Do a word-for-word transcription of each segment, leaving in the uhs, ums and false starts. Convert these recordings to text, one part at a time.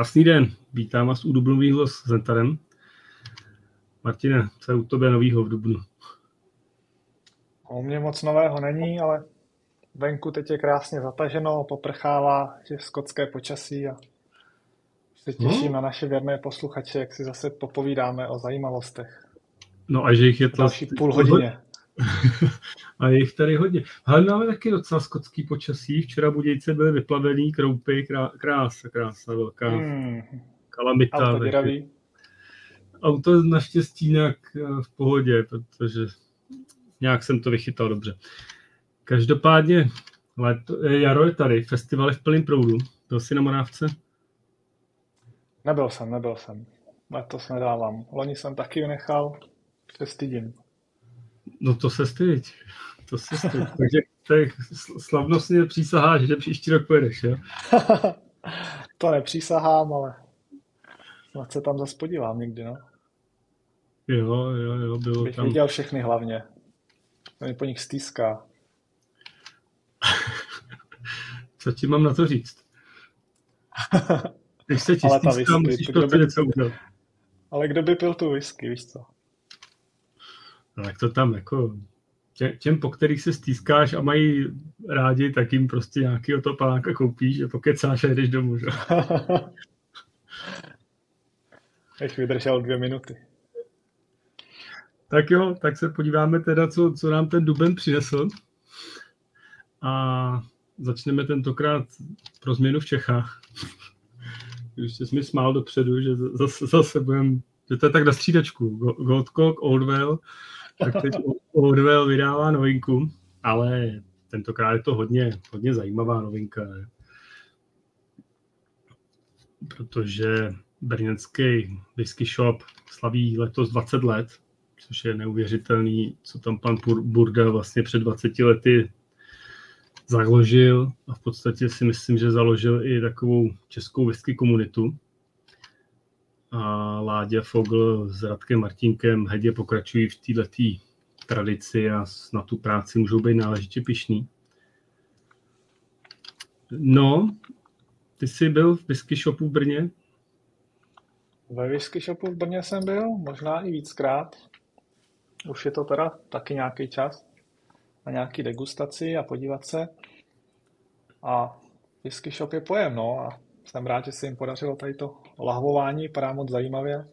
Krásný den, vítám vás u Dubnovýho s Zentarem. Martine, co je u tebe novýho v Dubnu? U mě moc nového není, ale venku teď je krásně zataženo, poprchává, je skotské počasí a se těším No, na naše věrné posluchače, jak si zase popovídáme o zajímavostech. no a že jich je V další to... půl hodině. A je jich tady hodně. Ale máme taky docela skotský počasí. Včera Budějce byly vyplavený, kroupy, krá, krása, krása, velká Hmm, kalamita. auto děravý. Auto naštěstí nějak v pohodě, protože nějak jsem to vychytal dobře. Každopádně, léto, jaro je tady, festival je v plném proudu. Byl jsi na Morávce? Nebyl jsem, nebyl jsem. Letos nedávám. Loni jsem taky vynechal, se stydím. No to se styď. To se styď. Takže tak slavnostně přísaháš, že příští rok pojedeš, jo? To nepřísahám, ale snad se tam zase podívám někdy, no. Jo, jo, jo, bylo Bych tam. viděl všechny hlavně. To mě po nich stýská. Co ti mám na to říct? Když se ti Ale ta stýská, whisky, musíš to pro kdo to by- něco udělat. Ale kdo by pil tu whisky, víš co? No, tak to tam jako tě, těm, po kterých se stýskáš a mají rádi, tak jim prostě nějakýho topáka koupíš a pokecáš a jdeš domů, že? Bych vydržel dvě minuty. Tak jo, tak se podíváme teda, co, co nám ten duben přinesl. A začneme tentokrát pro změnu v Čechách. Už jsi mi smál dopředu, že zase, zase budem, že to je tak na střídačku. Goldcock, Oldwell, tak teď Oldwell vydává novinku, ale tentokrát je to hodně, hodně zajímavá novinka. Ne? Protože brněnský whisky shop slaví letos dvacet let, což je neuvěřitelný, co tam pan Burda vlastně před dvaceti lety založil a v podstatě si myslím, že založil i takovou českou whisky komunitu. A Láďa Fogl s Radkem Martinkem hedě pokračují v této tradici a na tu práci můžou být náležitě pyšný. No, ty jsi byl v whisky shopu v Brně? Ve whisky shopu v Brně jsem byl, možná i víckrát. Už je to teda taky nějaký čas na nějaký degustaci a podívat se. A whisky shop je pojem, no, a jsem rád, že se jim podařilo tady to lahvování, vypadá moc zajímavě.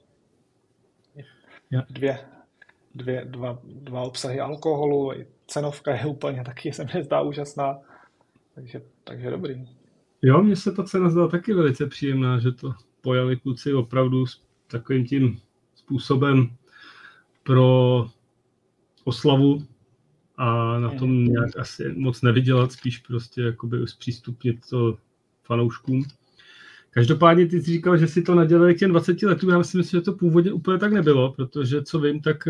Ja. Dvě, dvě, dva, dva obsahy alkoholu, i cenovka je úplně taky, se mi zdá úžasná, takže, takže dobrý. Jo, mně se ta cena zdala taky velice příjemná, že to pojali kluci opravdu s takovým tím způsobem pro oslavu a na tom nějak asi moc nevydělat, spíš prostě jakoby zpřístupnit to fanouškům. Každopádně ty jsi říkal, že si to nadělali k těm dvaceti letům, já si myslím, že to původně úplně tak nebylo, protože co vím, tak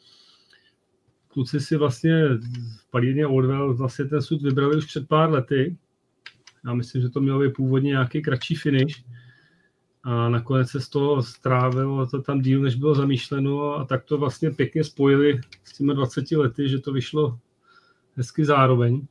kluci si vlastně v palírně Oldwell vlastně ten sud vybrali už před pár lety. Já myslím, že to mělo být původně nějaký kratší finish a nakonec se z toho strávilo to tam díl, než bylo zamýšleno a tak to vlastně pěkně spojili s těmi dvaceti lety, že to vyšlo hezky zároveň.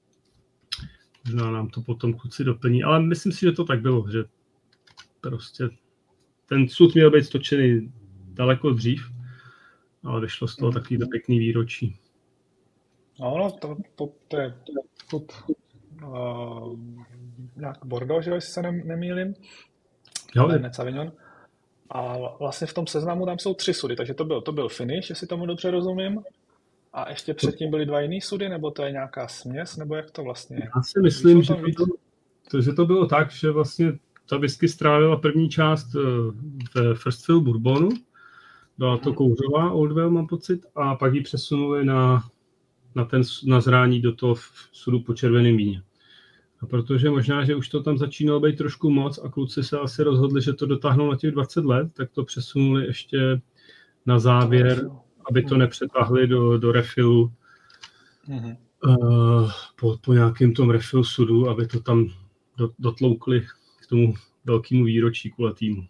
Možná nám to potom kluci doplní, ale myslím si, že to tak bylo, že prostě ten sud měl být stočený daleko dřív, ale vyšlo z toho takový to pěkný výročí. No, no, to, to, to je sud uh, nějak Bordeaux, že jestli se ne, nemýlím. Jo, Ne, ne Savignon. A vlastně v tom seznamu tam jsou tři sudy, takže to byl, to byl finish, jestli tomu dobře rozumím. A ještě předtím byly dva jiný sudy, nebo to je nějaká směs, nebo jak to vlastně je? Já si myslím, Víš že o tom víc? to, to, že to bylo tak, že vlastně ta whisky strávila první část ve First Fill Bourbonu, byla to kouřová Oldwell, mám pocit, a pak ji přesunuli na, na, ten, na zrání do toho sudu po červeném víně. A protože možná, že už to tam začínalo být trošku moc a kluci se asi rozhodli, že to dotáhnou na těch dvacet let, tak to přesunuli ještě na závěr, aby to nepřetáhli do, do refilu Mhm. uh, po, po nějakém tom refill sudu, aby to tam do, dotloukli k tomu velkému výročí kulatýmu.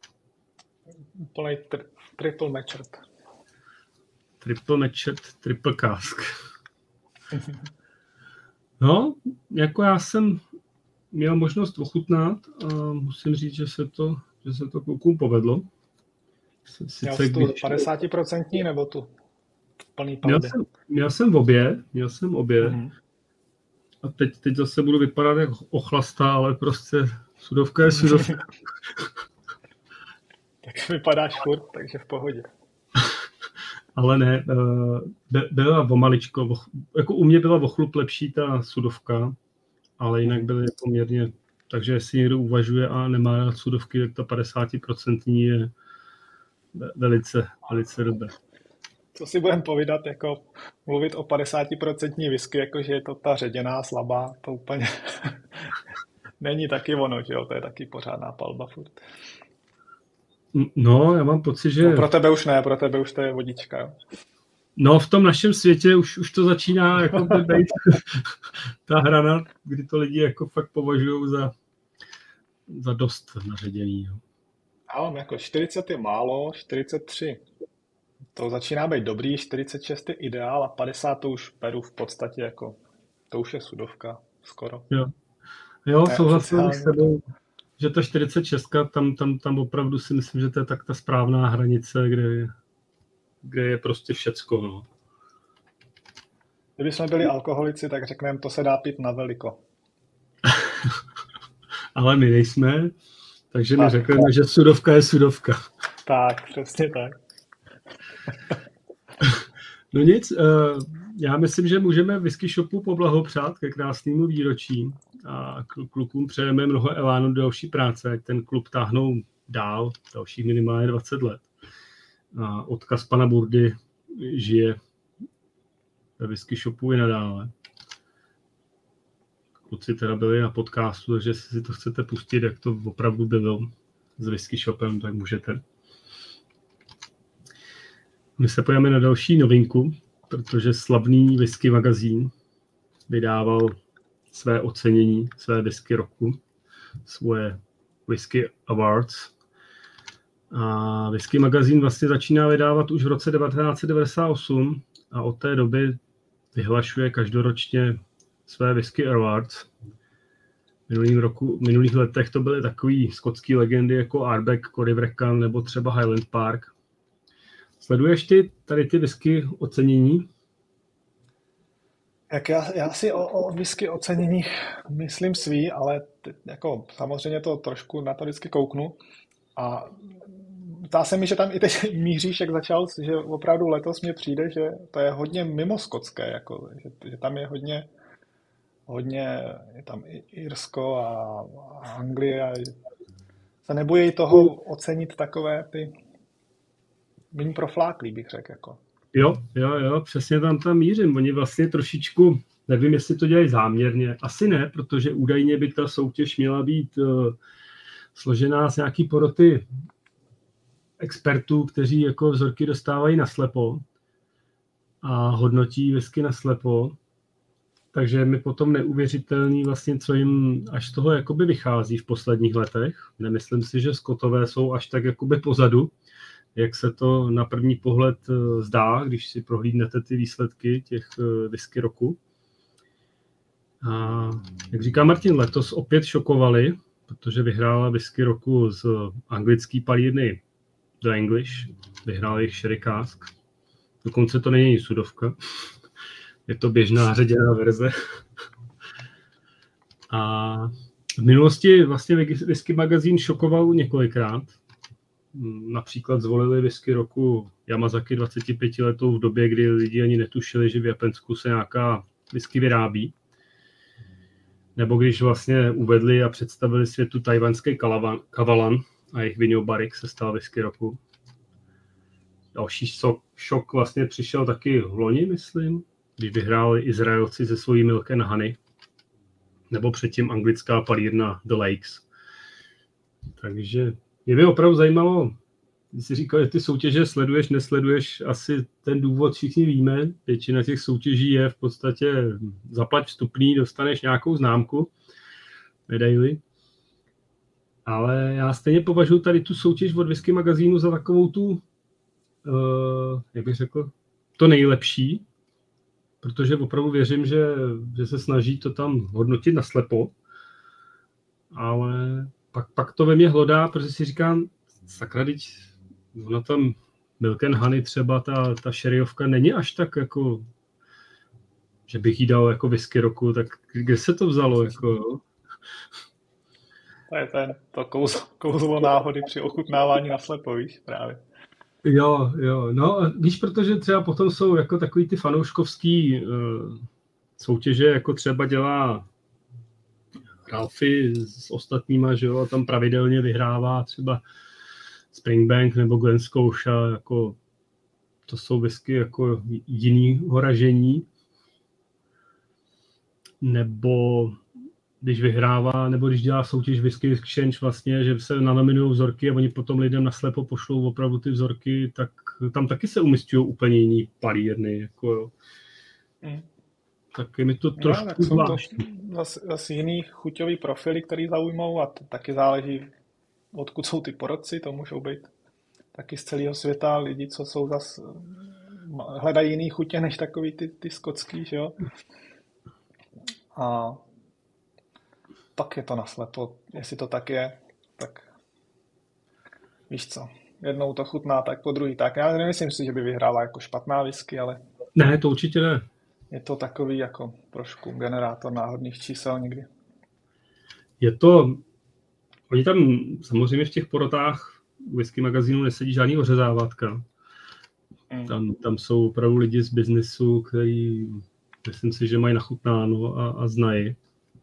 Úplnej tri- triple matchet. Triple matchet, triple cask. No, jako já jsem měl možnost ochutnat a musím říct, že se to, že se to klukům povedlo. Sice, měl jsi tu padesát procent nebo tu plný měl palby? jsem, měl jsem obě, měl jsem obě. Mm-hmm. A teď, teď zase budu vypadat jak ochlasta, ale prostě sudovka je sudovka. Tak vypadáš furt, takže v pohodě. Ale ne, byla o maličko, jako u mě byla o chlup lepší ta sudovka, ale jinak byly poměrně, takže jestli někdo uvažuje a nemá rád sudovky, tak ta padesát procent je velice, velice dobré. Co si budeme povídat, jako mluvit o padesát procent whisky, jakože je to ta ředěná, slabá, to úplně není taky ono, že jo, to je taky pořádná palba furt. No, já mám pocit, že... No, pro tebe už ne, pro tebe už to je vodička, jo. No, v tom našem světě už, už to začíná jako být ta hrana, kdy to lidi jako fakt považují za, za dost naředěný. Jo. Ale jako čtyřicet je málo, čtyřicet tři to začíná být dobrý, čtyřicet šest je ideál a padesát to už beru v podstatě jako, to už je sudovka skoro. Jo, jo souhlasím s tebou, že ta čtyřicet šest, tam, tam, tam opravdu si myslím, že to je tak ta správná hranice, kde je, kde je prostě všecko. No. Kdyby jsme byli alkoholici, tak řekneme, to se dá pít na veliko. Ale my nejsme, takže tak, neřekneme, tak. Že sudovka je sudovka. Tak, přesně tak. No nic, já myslím, že můžeme Whisky Shopu poblahopřát ke krásnému výročí a klukům přejeme mnoho elánu do další práce, ať ten klub táhnou dál, dalších minimálně dvacet let. A odkaz pana Burdy žije ve Whisky Shopu i nadále. Kluci teda byli na podcastu, takže jestli si to chcete pustit, jak to opravdu bylo s Whisky Shopem, tak můžete. My se pojďme na další novinku, protože slavný whisky magazín vydával své ocenění, své whisky roku, svoje Whisky Awards. A whisky magazín vlastně začíná vydávat už v roce devatenáct set devadesát osm a od té doby vyhlašuje každoročně své Whisky Awards. V minulých, roku, v minulých letech to byly takový skotský legendy jako Ardbeg, Cody Wreckan nebo třeba Highland Park. Sleduješ ty tady ty whisky ocenění? Jak já, já si o, o whisky oceněních myslím svý, ale ty, jako, samozřejmě to trošku na to vždycky kouknu. A zdá se mi, že tam i teď míříš, jak začal, že opravdu letos mně přijde, že to je hodně mimo skotské, jako, že, že tam je hodně, hodně je tam i Irsko a, a Anglie. A se nebojí toho ocenit takové ty méně profláklý, bych řekl. Jako. Jo, jo, jo, přesně tam tam mířím. Oni vlastně trošičku, nevím, jestli to dělají záměrně. Asi ne, protože údajně by ta soutěž měla být uh, složená z nějaký poroty expertů, kteří jako vzorky dostávají naslepo a hodnotí whisky naslepo. Takže mi potom neuvěřitelný vlastně, co jim až z toho jakoby vychází v posledních letech. Nemyslím si, že Skotové jsou až tak jakoby pozadu, jak se to na první pohled zdá, když si prohlídnete ty výsledky těch whisky roku. A jak říká Martin, letos opět šokovali, protože vyhrála whisky roku z anglické palírny The English, vyhrál jejich Sherry Cask. Dokonce to není sudovka, je to běžná ředěná verze. A v minulosti vlastně Whisky magazín šokoval několikrát. Například zvolili whisky roku Yamazaki dvacetipětiletou v době, kdy lidi ani netušili, že v Japonsku se nějaká whisky vyrábí. Nebo když vlastně uvedli a představili světu tajvanský Kavalan a jejich Vinho Barrique se stal whisky roku. Další šok vlastně přišel taky v loni, myslím, když vyhráli Izraelci se svojí Milk and Honey. Nebo předtím anglická palírna The Lakes. Takže mě by opravdu zajímalo, když jsi říkal, že ty soutěže sleduješ, nesleduješ, asi ten důvod všichni víme. Většina těch soutěží je v podstatě zaplať vstupný, dostaneš nějakou známku, medaili. Ale já stejně považuji tady tu soutěž od Whisky magazínu za takovou tu, uh, jak bych řekl, to nejlepší, protože opravdu věřím, že, že se snaží to tam hodnotit naslepo. ale pak, pak to ve mně hlodá, protože si říkám, sakra, teď ona tam Milk and Honey třeba, ta, ta sherryovka není až tak jako, že bych jí dal jako whisky roku, tak kde se to vzalo? Jako, To je ten, to kouzlo, kouzlo náhody při ochutnávání na slepo, víš, právě. jo, jo, no víš, protože třeba potom jsou jako takový ty fanouškovský uh, soutěže, jako třeba dělá Ralphie s ostatníma, že jo, a tam pravidelně vyhrává třeba Springbank nebo Glen Scotia, jako to jsou whisky jako jinýho ražení, nebo když vyhrává, nebo když dělá soutěž Whisky Exchange vlastně, že se nanominují vzorky a oni potom lidem naslepo pošlou opravdu ty vzorky, tak tam taky se umisťují úplně jiný palírny, jako jo. Mm. Tak je mi to trošku no, zvláštní. Zase, zase jiný chuťový profily, který zaujmou a to taky záleží, odkud jsou ty porodci, to můžou být taky z celého světa lidi, co jsou zase, hledají jiný chutě než takový ty, ty skotský, že jo. A pak je to naslepo, jestli to tak je, tak víš co, jednou to chutná tak, po druhý tak. Já nemyslím si, že by vyhrála jako špatná whisky, ale... Ne, to určitě ne. Je to takový jako trošku generátor náhodných čísel někdy. Je to... Oni tam samozřejmě v těch porotách whisky magazínu nesedí žádný ořezávatka. Mm. Tam, tam jsou opravdu lidi z biznesu, kteří, myslím si, že mají nachutnáno a, a znají.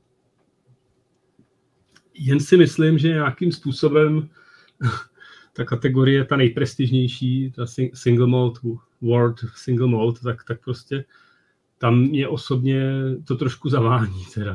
Jen si myslím, že nějakým způsobem ta kategorie, ta nejprestižnější, ta single malt, world single malt, tak, tak prostě tam mě osobně to trošku zavání. Teda.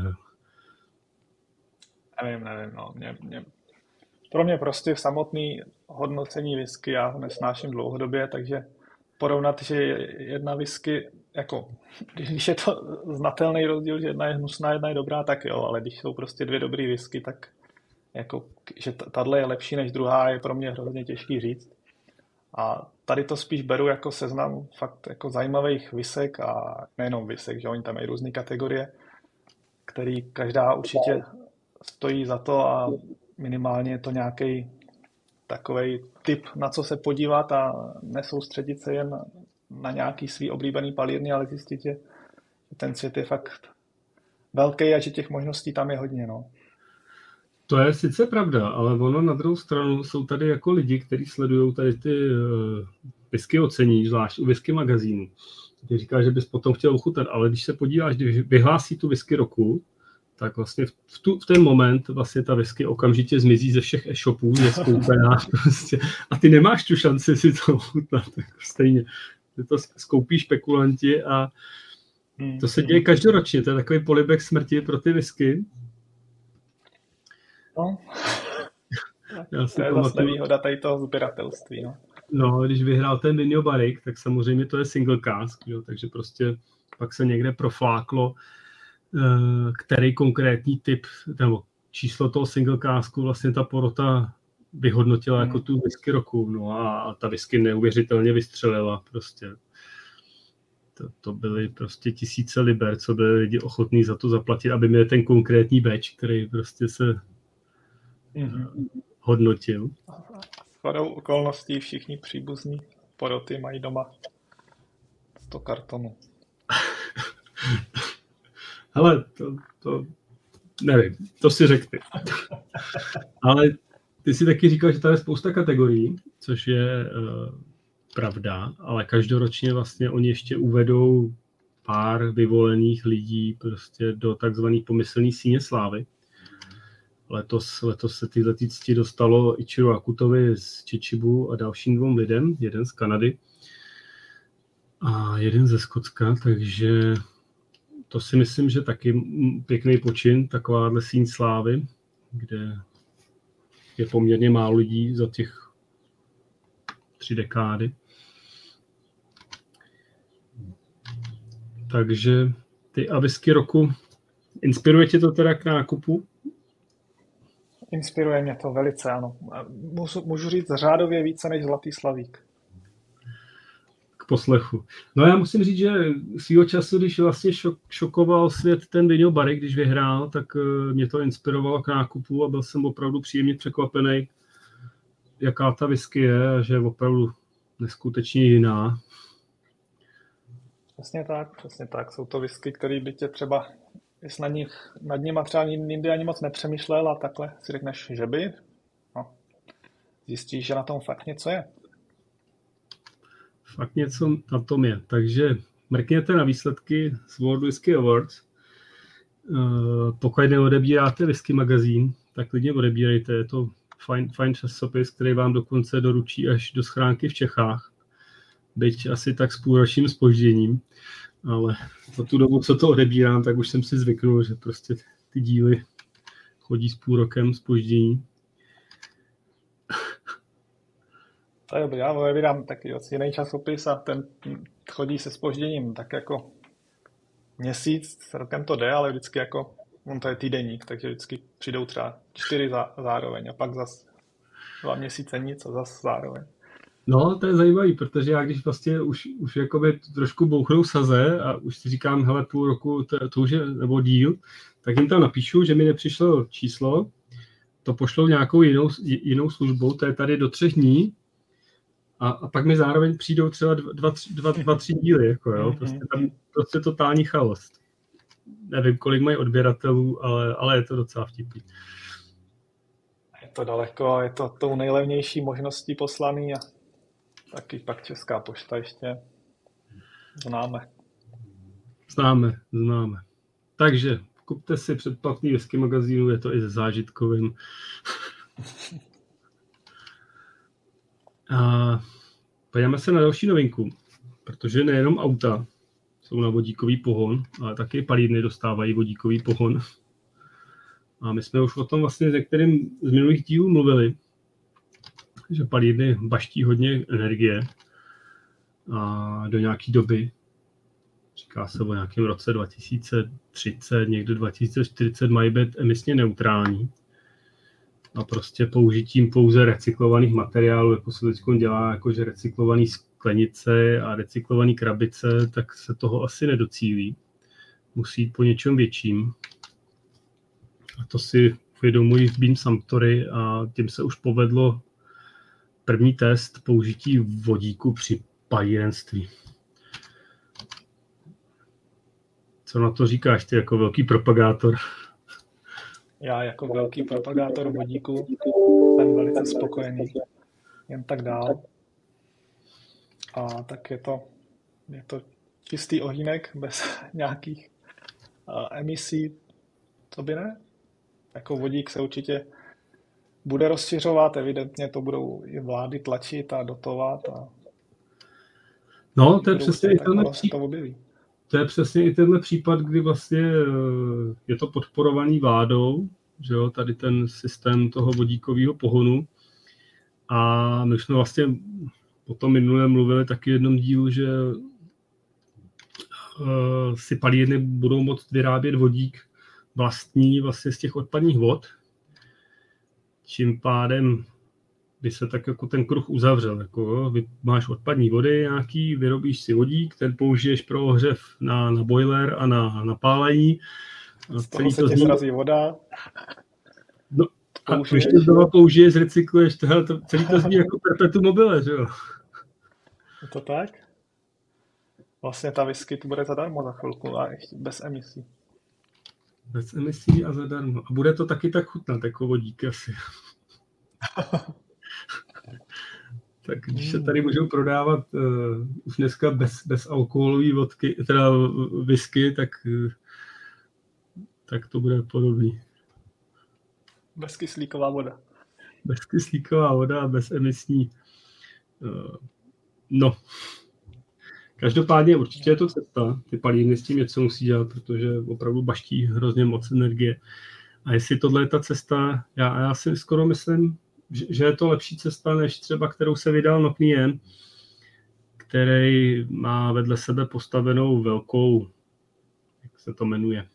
Nevím, nevím, no. Mě, mě, pro mě prostě v samotný hodnocení whisky já ho nesnáším dlouhodobě, takže porovnat, že jedna whisky, jako, když je to znatelný rozdíl, že jedna je hnusná, jedna je dobrá, tak jo, ale když jsou prostě dvě dobrý whisky, tak jako, že tahle je lepší než druhá, je pro mě hrozně těžký říct. A tady to spíš beru jako seznam fakt jako zajímavých whisek a nejenom whisek, že oni tam mají různé kategorie, který každá určitě stojí za to a minimálně je to nějaký takovej tip, na co se podívat a nesoustředit se jen na nějaký svý oblíbený palírny, ale zjistit, že ten svět je fakt velký a že těch možností tam je hodně, no. To je sice pravda, ale ono na druhou stranu jsou tady jako lidi, kteří sledují tady ty uh, whisky ocení, zvlášť u whisky magazínu. Ty říká, že bys potom chtěl ochutnat, ale když se podíváš, když vyhlásí tu whisky roku, tak vlastně v, tu, v ten moment vlastně ta whisky okamžitě zmizí ze všech e-shopů, je skoupená prostě, a ty nemáš tu šanci si to ochutnat, jako stejně. Ty to skoupí špekulanti a to se děje každoročně, to je takový polibek smrti pro ty whisky. No, Já si to je pamatuju, zase nevýhoda tady toho sběratelství. No. no, když vyhrál ten Vinho Barrique, tak samozřejmě to je single cask, jo, takže prostě pak se někde profláklo, který konkrétní typ, nebo číslo toho single casku vlastně ta porota vyhodnotila hmm. jako tu whisky roku, no a ta whisky neuvěřitelně vystřelila prostě. To, to byly prostě tisíce liber, co byli lidi ochotní za to zaplatit, aby měli ten konkrétní batch, který prostě se mm-hmm. hodnotil. Shodou okolností všichni příbuzní poroty mají doma sto kartonů. Hele, to, to nevím, to si řekl ty. Ale ty si taky říkal, že tady je spousta kategorií, což je uh, pravda, ale každoročně vlastně oni ještě uvedou pár vyvolených lidí prostě do takzvaných pomyslný síně slávy. Letos, letos se tyhle cti dostalo Ichiro Akutovi z Chichibu a dalším dvou lidem, jeden z Kanady a jeden ze Skotska, takže to si myslím, že taky pěkný počin, takováhle síň slávy, kde je poměrně málo lidí za těch tři dekády. Takže ty a whisky roku, inspiruje tě to teda k nákupu? Inspiruje mě to velice, ano. Můžu, můžu říct řádově více než Zlatý slavík. poslechu. No já musím říct, že svýho času, když vlastně šok, šokoval svět ten Vinho Barrick, když vyhrál, tak mě to inspirovalo k nákupu a byl jsem opravdu příjemně překvapený, jaká ta whisky je a že je opravdu neskutečně jiná. Přesně tak, přesně tak. Jsou to whisky, které by tě třeba, jestli nad, nich, nad nima třeba nikdy ani moc nepřemýšlel a takhle si řekneš, že by, no, zjistíš, že na tom fakt něco je. Fakt něco na tom je. Takže mrkněte na výsledky z World Whisky Awards. Pokud neodebíráte Whisky magazín, tak klidně odebírejte. Je to fajn, fajn časopis, který vám dokonce doručí až do schránky v Čechách. Byť asi tak s půlročním zpožděním. Ale za tu dobu, co to odebírám, tak už jsem si zvyknul, že prostě ty díly chodí s půl rokem zpoždění. To je dobrý, já odebírám taky jiný časopis a ten chodí se zpožděním tak jako měsíc, rokem to jde, ale vždycky jako, on to je týdenník, takže vždycky přijdou třeba čtyři zá, zároveň a pak zas dva měsíce nic a zas zároveň. No, to je zajímavý, protože já když vlastně už, už jakoby trošku bouchnou saze a už si říkám, hele, půl roku, to, to už je, nebo díl, tak jim tam napíšu, že mi nepřišlo číslo, to pošlou nějakou jinou, jinou službou, to je tady do třech dní, a, a pak mi zároveň přijdou třeba dva, dva, dva, dva tři díly, jako jo, prostě tam prostě totální chaos. Nevím, kolik mají odběratelů, ale, ale je to docela vtipný. Je to daleko, je to tou nejlevnější možností poslaný a taky pak Česká pošta ještě známe. Známe, známe. Takže kupte si předplatný whisky magazínu, je to i se zážitkovým. A podíváme se na další novinku, protože nejenom auta jsou na vodíkový pohon, ale taky palírny dostávají vodíkový pohon. A my jsme už o tom vlastně s některým z minulých dílů mluvili, že palírny baští hodně energie a do nějaké doby, říká se o nějakém roce dva tisíce třicet, někdo dva tisíce čtyřicet, mají být emisně neutrální. A prostě použitím pouze recyklovaných materiálů, jako se teď dělá, jakože recyklované sklenice a recyklované krabice, tak se toho asi nedocílí. Musí jít po něčem větším. A to si uvědomují v Beam Suntory a tím se už povedlo první test použití vodíku při palírenství. Co na to říkáš ty jako velký propagátor? Já jako velký propagátor vodíku jsem velice spokojený. Jen tak dál. A tak je to, je to čistý ohýnek bez nějakých uh, emisí. Co by ne? Jako vodík se určitě bude rozšiřovat, evidentně to budou i vlády tlačit a dotovat. A no, to je přesně i tenhle to objeví. To je přesně i tenhle případ, kdy vlastně je to podporovaný vládou, že jo, tady ten systém toho vodíkového pohonu. A my jsme vlastně o tom minule mluvili taky v jednom dílu, že si palírny budou moct vyrábět vodík vlastní vlastně z těch odpadních vod. Čím pádem by se tak jako ten kruh uzavřel. Jako, jo, máš odpadní vody nějaký, vyrobíš si vodík, ten použiješ pro ohřev na, na boiler a na, na pálení. Z toho se ti srazí voda. No, a když to znova použiješ, recykluješ, tohle, to, celý to zní jako perpetuum mobile, že jo? Je to tak? Vlastně ta whisky tu bude zadarmo za chvilku a ještě bez emisí. Bez emisí a zadarmo. A bude to taky tak chutnat, jako vodík asi. Tak když se tady můžou prodávat uh, už dneska bez, bez alkoholové vodky, teda whisky, tak, uh, tak to bude podobný. Bezkyslíková voda. Bezkyslíková voda a bezemisní. Uh, no. Každopádně určitě je to cesta. Ty palírny s tím něco musí dělat, protože opravdu baští hrozně moc energie. A jestli tohle je ta cesta, já, já si skoro myslím, že je to lepší cesta, než třeba kterou se vydal Nocknien, který má vedle sebe postavenou velkou, jak se to jmenuje,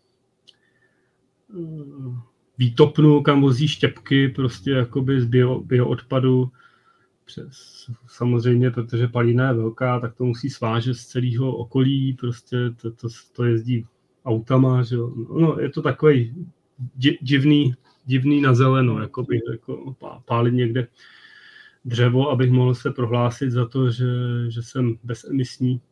výtopnu, kam vozí štěpky prostě jakoby z bio, bioodpadu přes, samozřejmě, protože palírna je velká, tak to musí svážet z celého okolí, prostě to, to, to jezdí autama, že jo. No, je to takový divný, divný na zeleno, jako bych jako pálit někde dřevo, abych mohl se prohlásit za to, že, že jsem bezemisní.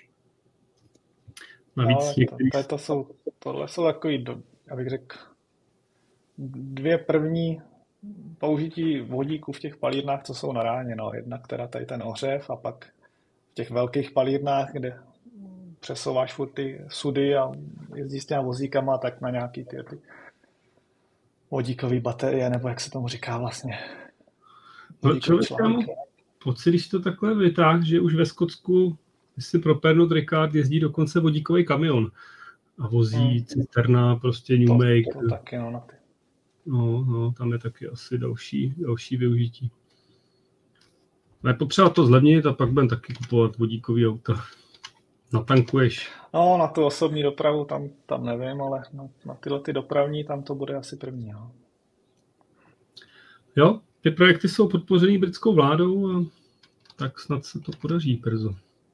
Navíc no, některý... to, to, to jsou, tohle jsou takový, abych řekl, dvě první použití vodíku v těch palírnách, co jsou na ráně. No. Jednak teda tady ten ohřev a pak v těch velkých palírnách, kde přesouváš furt ty sudy a jezdíš s těma vozíkama, tak na nějaký ty, ty vodíkové baterie, nebo jak se tomu říká vlastně. No, člověk mám pocit, když to takhle vytáh, že už ve Skotsku, jestli pro Pernod Ricard jezdí dokonce vodíkový kamion a vozí hmm. cisterna, prostě New to, Make. To taky, no, na ty. No, no, tam je taky asi další, další využití. Ale potřeba to zlevnit a pak budeme taky kupovat vodíkový auta. Natankuješ. No, na tu osobní dopravu tam, tam nevím, ale na, na tyhle ty dopravní tam to bude asi první. No. Jo, ty projekty jsou podpořený britskou vládou a tak snad se to podaří, Perzo.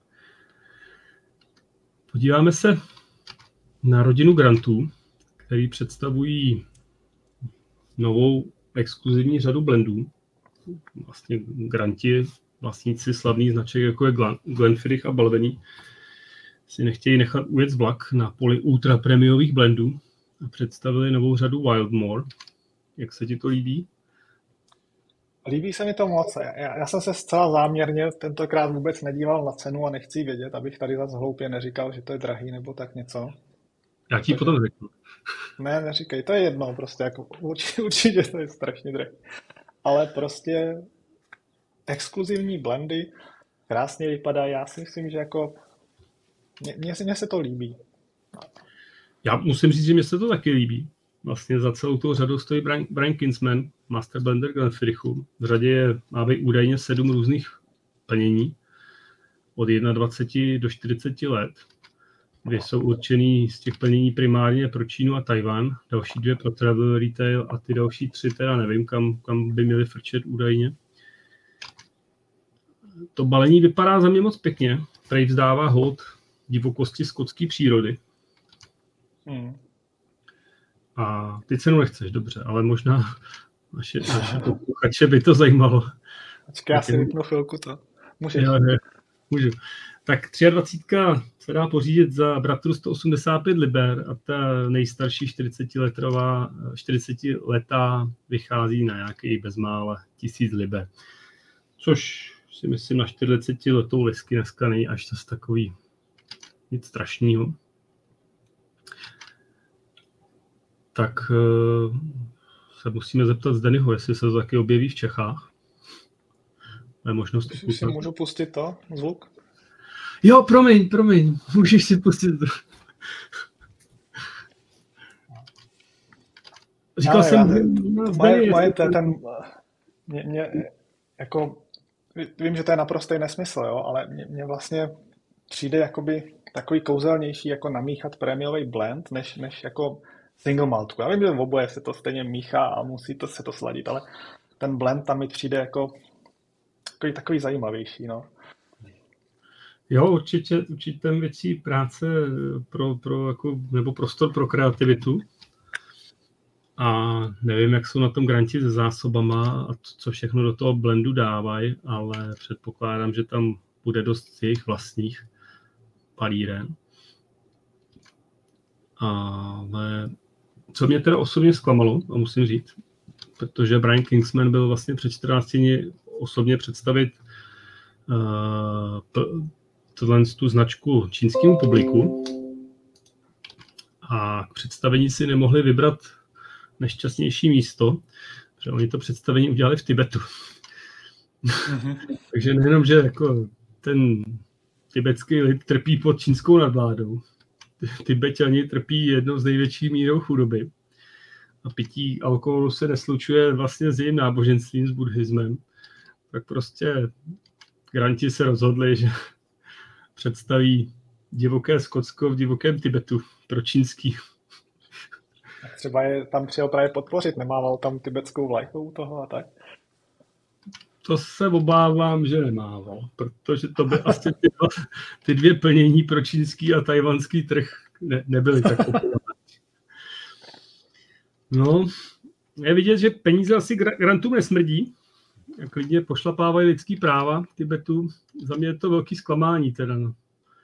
Podíváme se na rodinu grantů, který představují novou exkluzivní řadu blendů. Vlastně granti, vlastníci slavných značek, jako je Glenfiddich a Balvenie, si nechtějí nechat ujet z vlak na poli ultra prémiových blendů a představili novou řadu Wildmore. Jak se ti to líbí? Líbí se mi to moc. Já, já jsem se zcela záměrně tentokrát vůbec nedíval na cenu a nechci vědět, abych tady zase hloupě neříkal, že to je drahý nebo tak něco. Já ti potom řeknu. Ne, neříkej, to je jedno, prostě jako určitě, určitě to je strašně drahý. Ale prostě exkluzivní blendy krásně vypadají. Já si myslím, že jako mně, mně se to líbí. Já musím říct, že mně se to taky líbí. Vlastně za celou tou řadou stojí Brian, Brian Kinsman, Master Blender Glenfiddichu. V řadě je, má být údajně sedm různých plnění od dvacet jedna do čtyřiceti let. Dvě jsou určený z těch plnění primárně pro Čínu a Tajvan, další dvě pro travel retail a ty další tři teda nevím, kam, kam by měly frčet údajně. To balení vypadá za mě moc pěkně. Prej vzdává hold divokosti skotské přírody. Hmm. A ty cenu nechceš, dobře, ale možná naše, naše posluchače by to zajímalo. Počkej, já si vypnu chvilku to. Můžeš. Já, ne, můžu. Tak dvacet tři se dá pořídit za bratru sto osmdesát pět liber a ta nejstarší čtyřicetiletá vychází na nějaký bezmála tisíc liber. Což si myslím na čtyřicetiletou whisky dneska není až zase takový nic strašného. Tak se musíme zeptat Zdenyho, jestli se to taky objeví v Čechách. Je možnost. Už si můžu pustit to, zvuk? Jo, promiň, promiň, můžeš si pustit to. Říkal no, jsem, já, no, moje, moje ten, ten mě, mě, jako, vím, že to je naprostý nesmysl, jo, ale mě, mě vlastně přijde jakoby takový kouzelnější jako namíchat prémiový blend, než, než jako single maltku. Já vím, že v oboje se to stejně míchá a musí to, se to sladit, ale ten blend tam mi přijde jako takový, takový zajímavější, no. Jo, určitě, určitě věcí práce pro, pro jako, nebo prostor pro kreativitu. A nevím, jak jsou na tom granti se zásobama a co všechno do toho blendu dávají, ale předpokládám, že tam bude dost jejich vlastních palíren. Ale co mě teda osobně zklamalo, a musím říct, protože Brian Kingsman byl vlastně před čtrnácti dny osobně představit uh, tohle tu značku čínskému publiku a k představení si nemohli vybrat nešťastnější místo, protože oni to představení udělali v Tibetu. Mm-hmm. Takže nejenom, že jako ten tibetský lid trpí pod čínskou nadvládou, Tibeťani trpí jednou z největší mírou chudoby a pití alkoholu se neslučuje vlastně s jejím náboženstvím, s buddhismem, tak prostě granti se rozhodli, že představí divoké Skotsko v divokém Tibetu pro čínský. Třeba je tam přijel právě podpořit, nemával tam tibetskou vlajkou toho a tak. To se obávám, že nemával, protože to by asi ty, dva, ty dvě plnění pro čínský a tajvanský trh ne, nebyly tak populární. No, je vidět, že peníze asi grantům nesmrdí. Klidně pošlapávají lidský práva Tibetu. Za mě je to velký zklamání teda. No,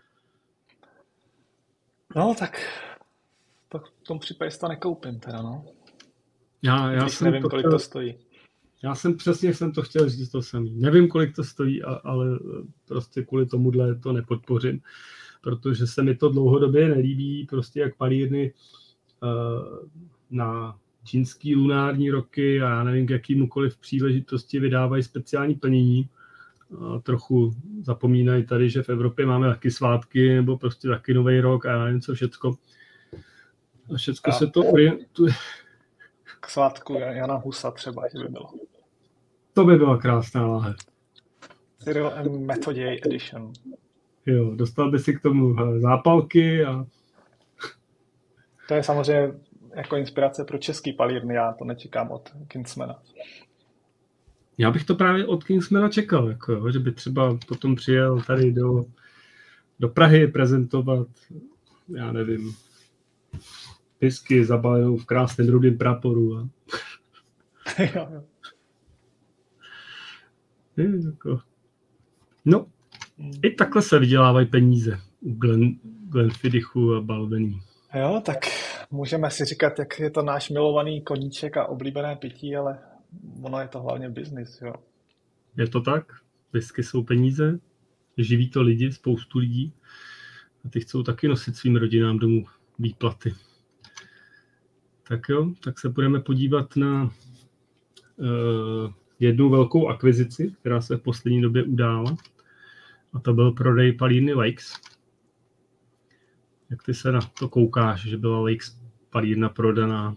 no tak to v tom případě to nekoupím teda, no. Já, já Když jsem nevím, to kolik chtěl, to stojí. Já jsem přesně jsem to chtěl říct to samý. Nevím, kolik to stojí, ale prostě kvůli tomuhle to nepodpořím. Protože se mi to dlouhodobě nelíbí, prostě jak palírny uh, na čínský lunární roky a já nevím, k jakýmukoliv příležitosti vydávají speciální plnění. A trochu zapomínají tady, že v Evropě máme taky svátky nebo prostě taky nový rok a já nevím co všecko. A všecko a se to orientuje. K svátku Jana Husa třeba, že by bylo. To by byla krásná láhev. Cyril and Methodius Edition. Jo, dostal by si k tomu zápalky a... To je samozřejmě jako inspirace pro český palírny, já to nečekám od Kingsmana. Já bych to právě od Kingsmana čekal, jako jo, že by třeba potom přijel tady do, do Prahy prezentovat, já nevím, whisky zabalenou v krásném rudém praporu. A... jo, jo. Je, jako... No, i takhle se vydělávají peníze u Glen, Glenfiddichu a Balvenie. Jo, tak můžeme si říkat, jak je to náš milovaný koníček a oblíbené pití, ale ono je to hlavně biznis, jo. Je to tak? Whisky jsou peníze, živí to lidi, spoustu lidí a ty chcou taky nosit svým rodinám domů výplaty. Tak jo, tak se budeme podívat na uh, jednu velkou akvizici, která se v poslední době udála. A to byl prodej palírny Lakes. Jak ty se na to koukáš, že byla Lakes palírna prodaná?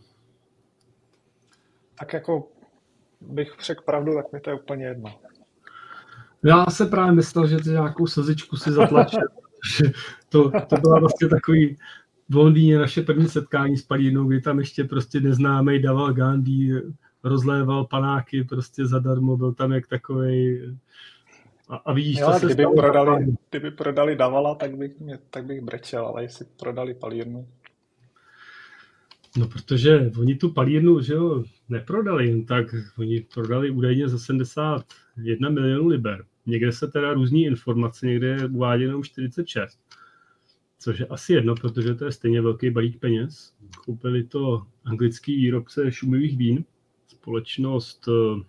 Tak jako bych řekl pravdu, tak mi to je úplně jedno. Já se právě myslel, že ty nějakou slzičku si zatlačil. to, to byla vlastně takový v Londýně naše první setkání s palírnou, kdy tam ještě prostě neznámej Daval Gandhi rozléval panáky prostě zadarmo, byl tam jak takovej... A, a vidíš, jo, co se kdyby stalo. Prodali, kdyby prodali Davala, tak bych, mě, tak bych brečel, ale jestli prodali palírnu. No, protože oni tu palírnu, že jo, neprodali jen tak, oni prodali údajně za sedmdesát jedna milionů liber. Někde se teda různí informace, někde je uváděno čtyřicet šest. Což je asi jedno, protože to je stejně velký balík peněz. Koupili to anglický výrobce šumivých vín, společnost,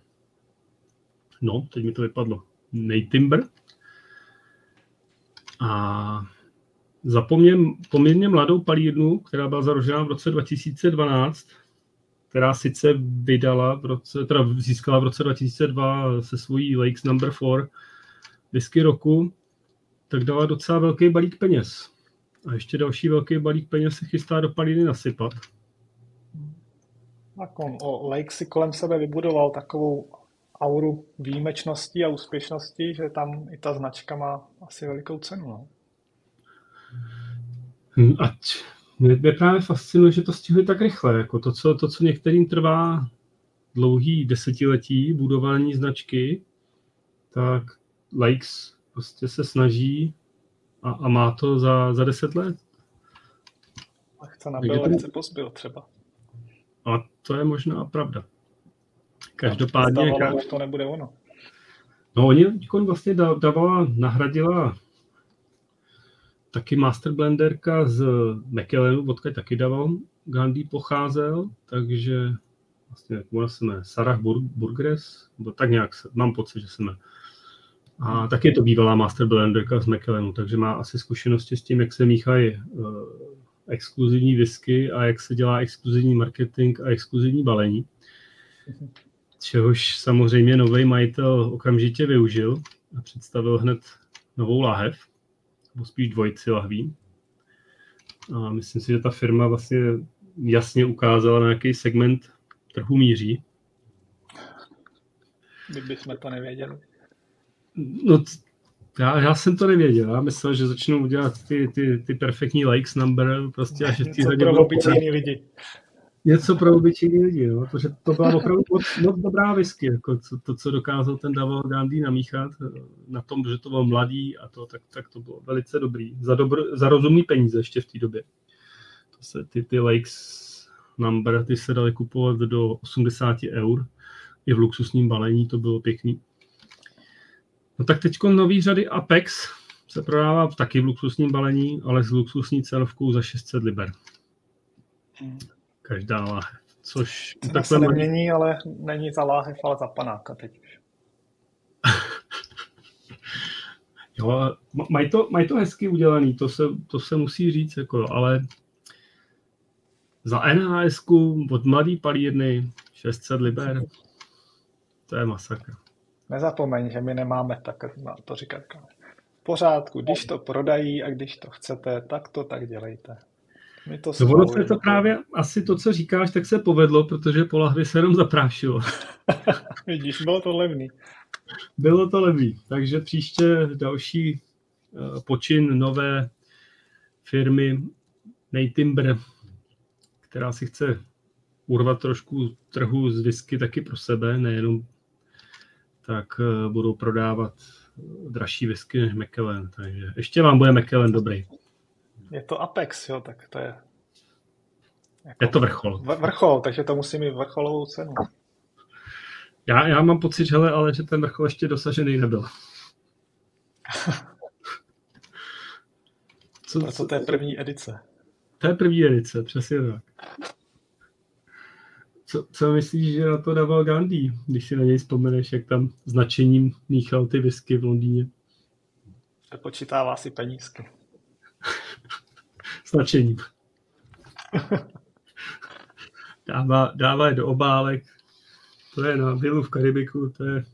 no, teď mi to vypadlo, Neytimber. A za poměrně, poměrně mladou palírnu, která byla založena v roce dva tisíce dvanáct, která sice vydala, v roce, teda získala v roce dva tisíce dva se svojí Lakes number four whisky roku, tak dala docela velký balík peněz. A ještě další velký balík peněz se chystá do palírny nasypat. Tak on o Lakes si kolem sebe vybudoval takovou auru výjimečnosti a úspěšnosti, že tam i ta značka má asi velikou cenu. No. Ať mě právě fascinuje, že to stihli tak rychle. Jako to, co, to, co některým trvá dlouhý desetiletí budování značky, tak Lakes prostě se snaží a, a má to za, za deset let. A chce nabil, ale chce pozbyl třeba. A to je možná pravda. Každopádně... Zdávala, už to nebude ono. No, oni vlastně dávala, nahradila taky master blenderka z Macellanu, odkud taky Daval Gandhi pocházel, takže vlastně, jak ona se jmenuje, Sarah Burgess, nebo tak nějak, se, mám pocit, že se jmenuje. A taky je to bývalá master blenderka z Macellanu, takže má asi zkušenosti s tím, jak se míchají uh, exkluzivní whisky a jak se dělá exkluzivní marketing a exkluzivní balení. Čehož samozřejmě nový majitel okamžitě využil a představil hned novou láhev, nebo spíš dvojici lahví. A myslím si, že ta firma vlastně jasně ukázala, na jaký segment trhu míří. Kdybychom to nevěděli. No, já, já jsem to nevěděl. Já myslel, že začnou dělat ty, ty, ty perfektní Lakes number. Prostě, a že co pro obyčejný lidi. něco pro obyčejní lidi, no, protože to byla opravdu moc, moc dobrá whisky, jako to, to, co dokázal ten Davao Gandhi namíchat na tom, že to byl mladý a to, tak, tak to bylo velice dobrý. Za, dobr, za rozumný peníze ještě v té době. To se, ty, ty Lakes Number, ty se daly kupovat do osmdesát eur. I v luxusním balení to bylo pěkný. No tak teď nový řady Apex se prodává taky v luxusním balení, ale s luxusní cenovkou za šest set liber. Každá láhev. Což takhle se nemění, ale není za láhev, ale za panáka teď už. Jo, mají to, maj to hezky udělaný, to se, to se musí říct, jako, ale za N H S ku od mladý palírny šest set liber, to je masakr. Nezapomeň, že my nemáme tak, mám to říkat. V pořádku, když to prodají a když to chcete, tak to tak dělejte. My to no ono se to právě, asi to, co říkáš, tak se povedlo, protože po lahvi se jenom zaprášilo. Vidíš, bylo to levný. Bylo to levný, takže příště další uh, počin nové firmy Neytimber, která si chce urvat trošku trhu z whisky taky pro sebe, nejenom tak uh, budou prodávat dražší whisky než Macallan, takže ještě vám bude Macallan dobrý. Je to Apex, jo, tak to je... Jako je to vrchol. Vrchol, takže to musí mít vrcholovou cenu. Já, já mám pocit, hele, ale že ten vrchol ještě dosažený nebyl. Co, Proto to je první edice. To je první edice, přesně tak. Co, co myslíš, že na to dával Gandhi, když si na něj vzpomeneš, jak tam značením míchal ty whisky v Londýně? Přepočítává si penízky. Značením. Dává, dává je do obálek. To je na vilu v Karibiku, to je...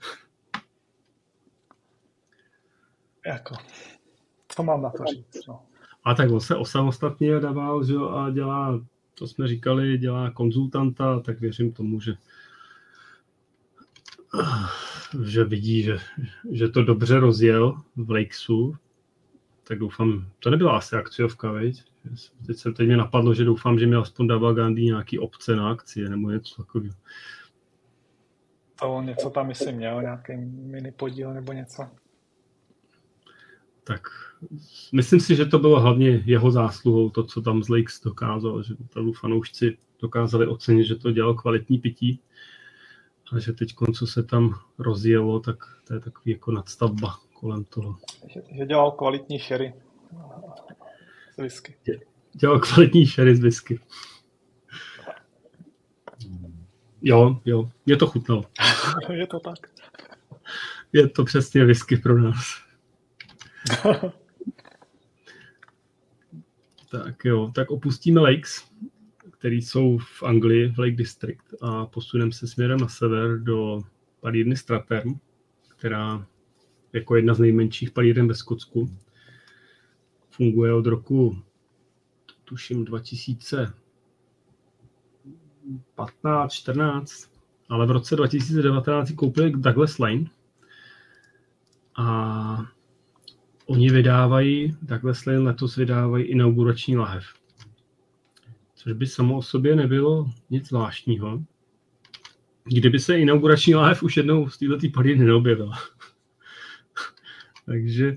Jako, co mám na to říct, no. A tak on se osamostatně dával, že a dělá, to jsme říkali, dělá konzultanta, tak věřím tomu, že že vidí, že, že to dobře rozjel v Lakesu, tak doufám, to nebyla asi akciovka, veď? Teď, se, teď mě napadlo, že doufám, že mi aspoň dával Gandhi nějaký opce na akcie, nebo něco takového. To něco tam myslím měl, nějaký mini podíl nebo něco. Tak myslím si, že to bylo hlavně jeho zásluhou, to, co tam z Lakes dokázal, že opravdu fanoušci dokázali ocenit, že to dělal kvalitní pití a že teď, co se tam rozjelo, tak to je takový jako nadstavba kolem toho. Že, že dělal kvalitní sherry z whisky. Dělal kvalitní sherry z whisky. Jo, jo, je to chutnalo. Je to tak. Je to přesně whisky pro nás. Tak jo, tak opustíme Lakes, který jsou v Anglii, v Lake District, a posuneme se směrem na sever do palírny Strathern, která jako jedna z nejmenších palíren ve Skotsku funguje od roku, tuším, dva tisíce patnáct čtrnáct, ale v roce dva tisíce devatenáct koupili Douglas Lane a oni vydávají, Douglas Lane letos vydávají inaugurační lahev. Což by samo o sobě nebylo nic zvláštního, kdyby se inaugurační lahev už jednou z této palírny neobjevila. Takže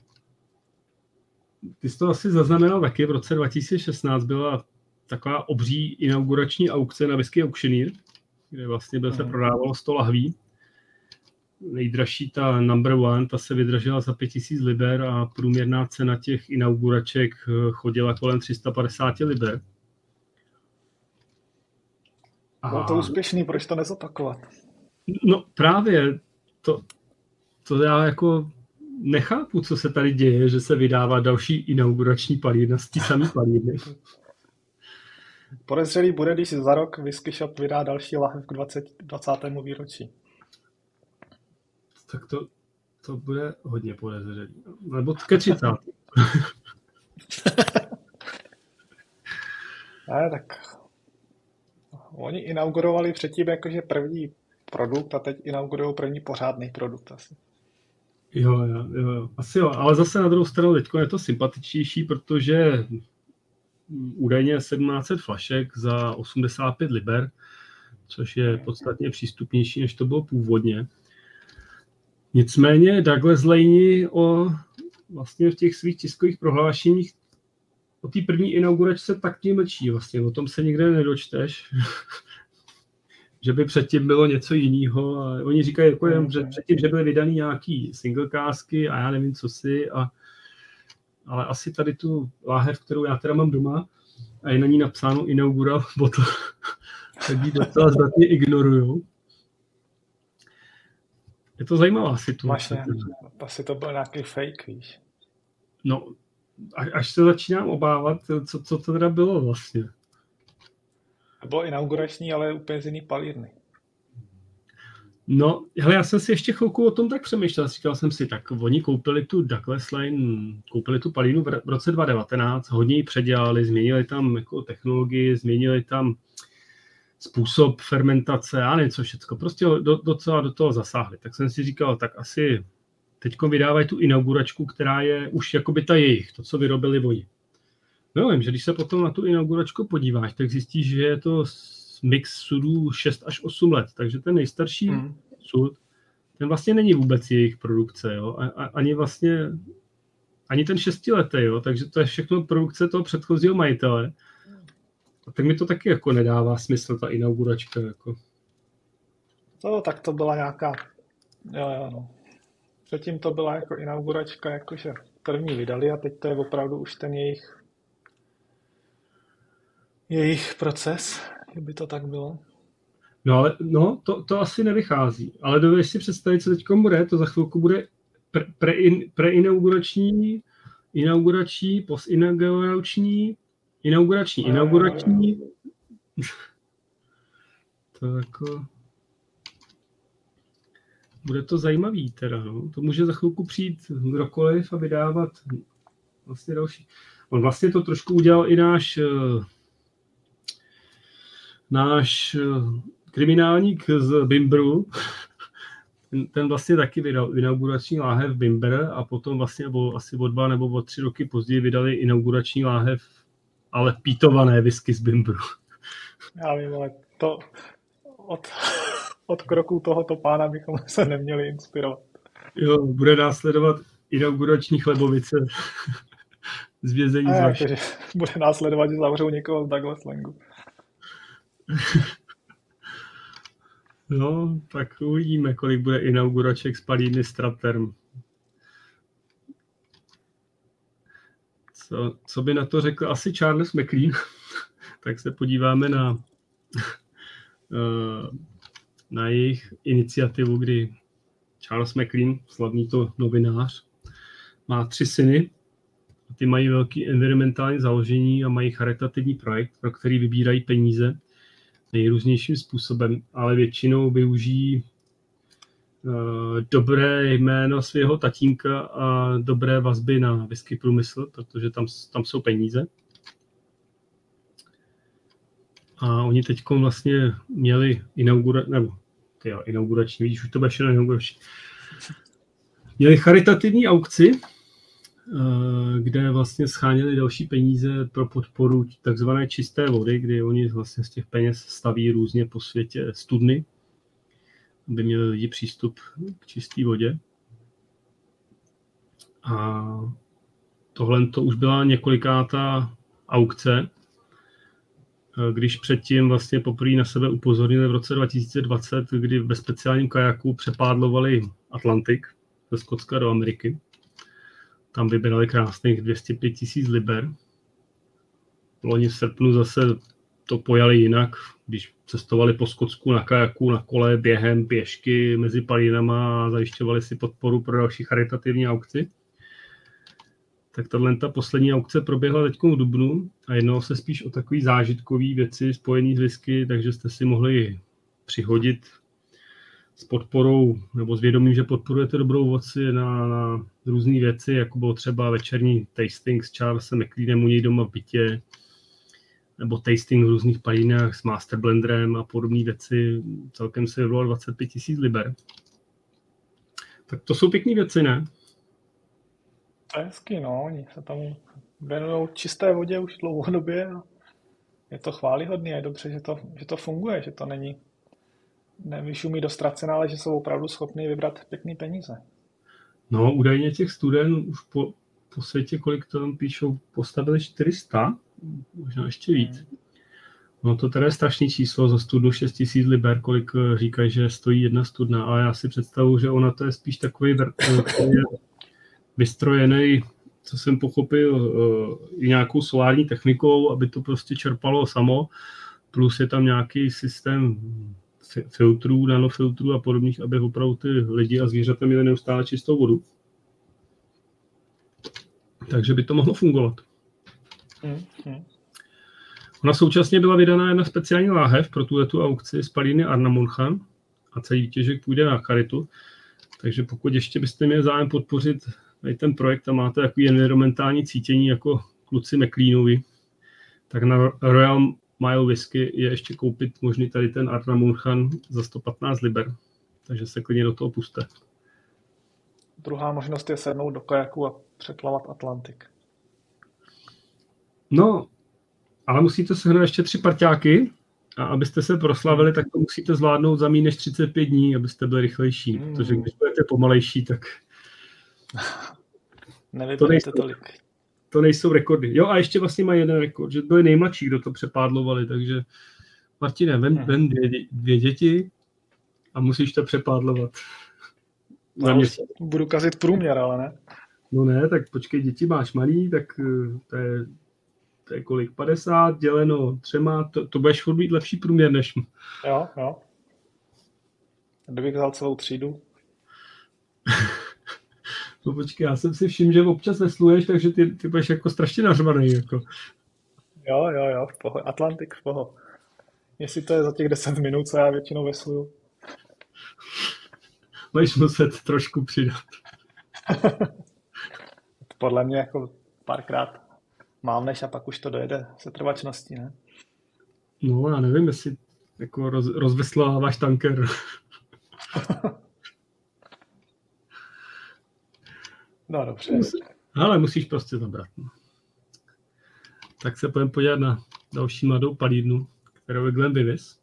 ty jsi to asi zaznamenal taky, v roce dva tisíce šestnáct byla taková obří inaugurační aukce na Whisky Auctioneer, kde vlastně byl se prodávalo sto lahví. Nejdražší, ta number one, ta se vydražila za pět tisíc liber a průměrná cena těch inauguraček chodila kolem tři sta padesát liber. Bylo to úspěšný, proč to nezopakovat? No právě, to, to já jako nechápu, co se tady děje, že se vydává další inaugurační palírna z té samé palírny. Podezřelý bude, když za rok Whisky Shop vydá další lahev k dvacátému výročí. Tak to, to bude hodně podezřelý. Nebo ke třicátému Ne, tak oni inaugurovali předtím jakože první produkt a teď inaugurují první pořádný produkt asi. Jo, jo, jo, asi jo, ale zase na druhou stranu teďko je to sympatičnější, protože údajně sedmnáct set flašek za osmdesát pět liber, což je podstatně přístupnější, než to bylo původně. Nicméně Douglas Laney o, vlastně v těch svých tiskových prohlášeních o té první inauguračce tak tím mlčí. Vlastně o tom se nikde nedočteš, že by předtím bylo něco jiného. A oni říkají, jako jen, že předtím, že byly vydaný nějaký singlecásky a já nevím, co si. A, ale asi tady tu láhev, kterou já teda mám doma, a je na ní napsáno inaugural bottle, tak ji docela zdatně ignorujou. Je to zajímavá situace. Vlastně, asi to byl nějaký fake, víš. No, až se začínám obávat, co, co to teda bylo vlastně. To bylo inaugurační, ale úplně z jiný palírny. No, hele, já jsem si ještě chvilku o tom tak přemýšlel. Říkal jsem si, tak oni koupili tu Douglas Lane, koupili tu palínu v roce dva tisíce devatenáct, hodně ji předělali, změnili tam jako technologii, změnili tam způsob fermentace, a nevím co všecko. Prostě do, docela do toho zasáhli. Tak jsem si říkal, tak asi teďko vydávají tu inauguračku, která je už jakoby ta jejich, to, co vyrobili oni. No vím, že když se potom na tu inauguračku podíváš, tak zjistíš, že je to mix sudů šest až osm let, takže ten nejstarší mm. sud, ten vlastně není vůbec jejich produkce, jo? A, a, ani vlastně, ani ten šestiletý, jo? Takže to je všechno produkce toho předchozího majitele. A tak mi to taky jako nedává smysl, ta inauguračka, jako. No, tak to byla nějaká, jo, jo, no. Předtím to byla jako inauguračka, jakože první vydali a teď to je opravdu už ten jejich jejich proces, kdyby to tak bylo. No ale no, to, to asi nevychází. Ale dovedeš si představit, co teď bude, to za chvilku bude pre, pre, preinaugurační, inaugurační, postinaugurační, inaugurační, inaugurační. To jako... Bude to zajímavý teda, no. To může za chvilku přijít kdokoliv a vydávat vlastně další. On vlastně to trošku udělal i náš náš kriminálník z Bimbru. Ten, ten vlastně taky vydal inaugurační láhev Bimber a potom vlastně o, asi o dva nebo o tři roky později vydali inaugurační láhev, ale pítované whisky z Bimbru. Já vím, ale to od, od kroků tohoto pána bychom se neměli inspirovat. Jo, bude následovat inaugurační chlebovice z vězení. Takže bude následovat, že zavřou někoho z Douglas Langu. No, tak uvidíme, kolik bude inauguraček z palírny Straterm. Co, co by na to řekl asi Charles McLean? Tak se podíváme na, na jejich iniciativu, kdy Charles McLean, slavný to novinář, má tři syny. Ty mají velký environmentální založení a mají charitativní projekt, pro který vybírají peníze nejrůznějším způsobem, ale většinou využijí uh, dobré jméno svého tatínka a dobré vazby na whisky průmysl, protože tam, tam jsou peníze. A oni teď vlastně měli inaugura, nebo tyjo, inaugurační, vidíš, už to bude všechno inaugurační. Měli charitativní aukci, kde vlastně scháněli další peníze pro podporu takzvané čisté vody, kdy oni vlastně z těch peněz staví různě po světě studny, aby měli lidi přístup k čisté vodě. A tohle to už byla několikátá aukce, když předtím vlastně poprvé na sebe upozornili v roce dva tisíce dvacet, kdy ve speciálním kajaku přepádlovali Atlantik ze Skotska do Ameriky. Tam vybírali krásných dvě stě pět tisíc liber. Loni v srpnu zase to pojali jinak, když cestovali po Skotsku na kajaku, na kole, během, pěšky, mezi palínama a zajišťovali si podporu pro další charitativní aukci. Tak tato poslední aukce proběhla teď v dubnu a jednalo se spíš o takové zážitkové věci spojené s whisky, takže jste si mohli přihodit s podporou, nebo s vědomím, že podporujete dobrou ovoci na, na různé věci, jako bylo třeba večerní tasting s Charlesem McLeanem u něj doma v bytě, nebo tasting v různých palínách s Master Blenderem a podobné věci. Celkem se vyvolalo dvacet pět tisíc liber. Tak to jsou pěkné věci, ne? To je hezký, no. Oni se tam věnují čisté vodě už dlouhodobě a je to chvályhodný a je dobře, že to, že to funguje, že to není nevyšumí do ztracena, ale že jsou opravdu schopni vybrat pěkný peníze. No, údajně těch studien už po, po světě, kolik to tam píšou, postavili čtyři sta, možná ještě víc. Hmm. No to teda je strašný číslo, za studnu šest tisíc liber, kolik říkají, že stojí jedna studna, ale já si představuji, že ona to je spíš takový vystrojený, co jsem pochopil, i nějakou solární technikou, aby to prostě čerpalo samo, plus je tam nějaký systém filtrů, nanofiltrů a podobných, aby opravdu ty lidi a zvířata měli neustále čistou vodu. Takže by to mohlo fungovat. Hmm, hmm. Ona současně byla vydána jedna speciální láhev pro tuto aukci z Palíny Arnamonchan a celý výtěžek půjde na charitu. Takže pokud ještě byste měli zájem podpořit ten projekt a máte takový environmentální cítění jako kluci McLeanovi, tak na Royal Mile Whisky je ještě koupit možný tady ten Arnamonchan za sto patnáct liber. Takže se klidně do toho puste. Druhá možnost je sednout do kajaku a přeplavat Atlantik. No, ale musíte sehnat ještě tři parťáky a abyste se proslavili, tak to musíte zvládnout za méně než třicet pět dní, abyste byli rychlejší. Hmm. Protože když budete pomalejší, tak to nejsou, tolik. To nejsou rekordy. Jo, a ještě vlastně mají jeden rekord, že byli nejmladší, kdo to přepádlovali, takže Martine, vem, hmm. vem dvě, dvě děti a musíš to přepádlovat. Budu kazit průměr, ale ne? No ne, tak počkej, děti máš malý, tak to je to je kolik, padesát děleno třema, to, to budeš furt být lepší průměr než... Jo, jo. Kdybych vzal celou třídu. No počkej, já jsem si všiml, že občas vesluješ, takže ty, ty budeš jako strašně nařvaný. Jako. Jo, jo, jo, v poho. Atlantik v poho. Jestli to je za těch deset minut, co já většinou vesluju. Budeš muset trošku přidat. Podle mě jako párkrát mávneš a pak už to dojede se trvačností, ne? No, já nevím, jestli jako roz, rozvesláváš tanker. No, dobře. Musí, ale musíš prostě zabrat. No. Tak se půjdeme podívat na další mladou palírnu, kterou je Glen Vivis.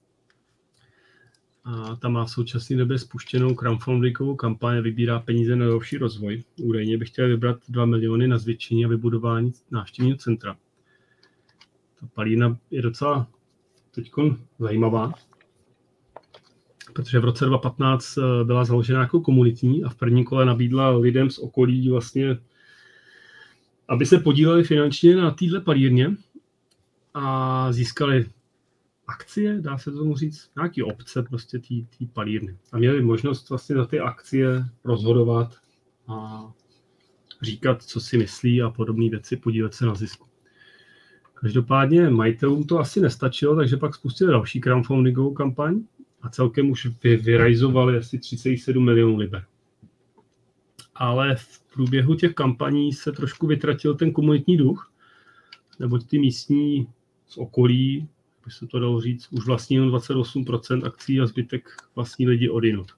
A ta má v současné době spuštěnou crowdfundingovou kampaň a vybírá peníze na další rozvoj. Údajně by chtěl vybrat dva miliony na zvětšení a vybudování návštěvního centra. Ta palírna je docela teďkon zajímavá, protože v roce dva tisíce patnáct byla založena jako komunitní a v prvním kole nabídla lidem z okolí vlastně, aby se podíleli finančně na téhle palírně a získali akcie, dá se tomu říct, nějaký obce prostě té palírny. A měli možnost vlastně za ty akcie rozhodovat a říkat, co si myslí a podobné věci, podílet se na zisku. Každopádně majitelům to asi nestačilo, takže pak spustili další crowdfundingovou kampaň a celkem už vyrajzovali asi tři celá sedm milionů liber. Ale v průběhu těch kampaní se trošku vytratil ten komunitní duch, neboť ty místní z okolí, by se to dalo říct, už vlastní jen dvacet osm procent akcí a zbytek vlastní lidi odinut.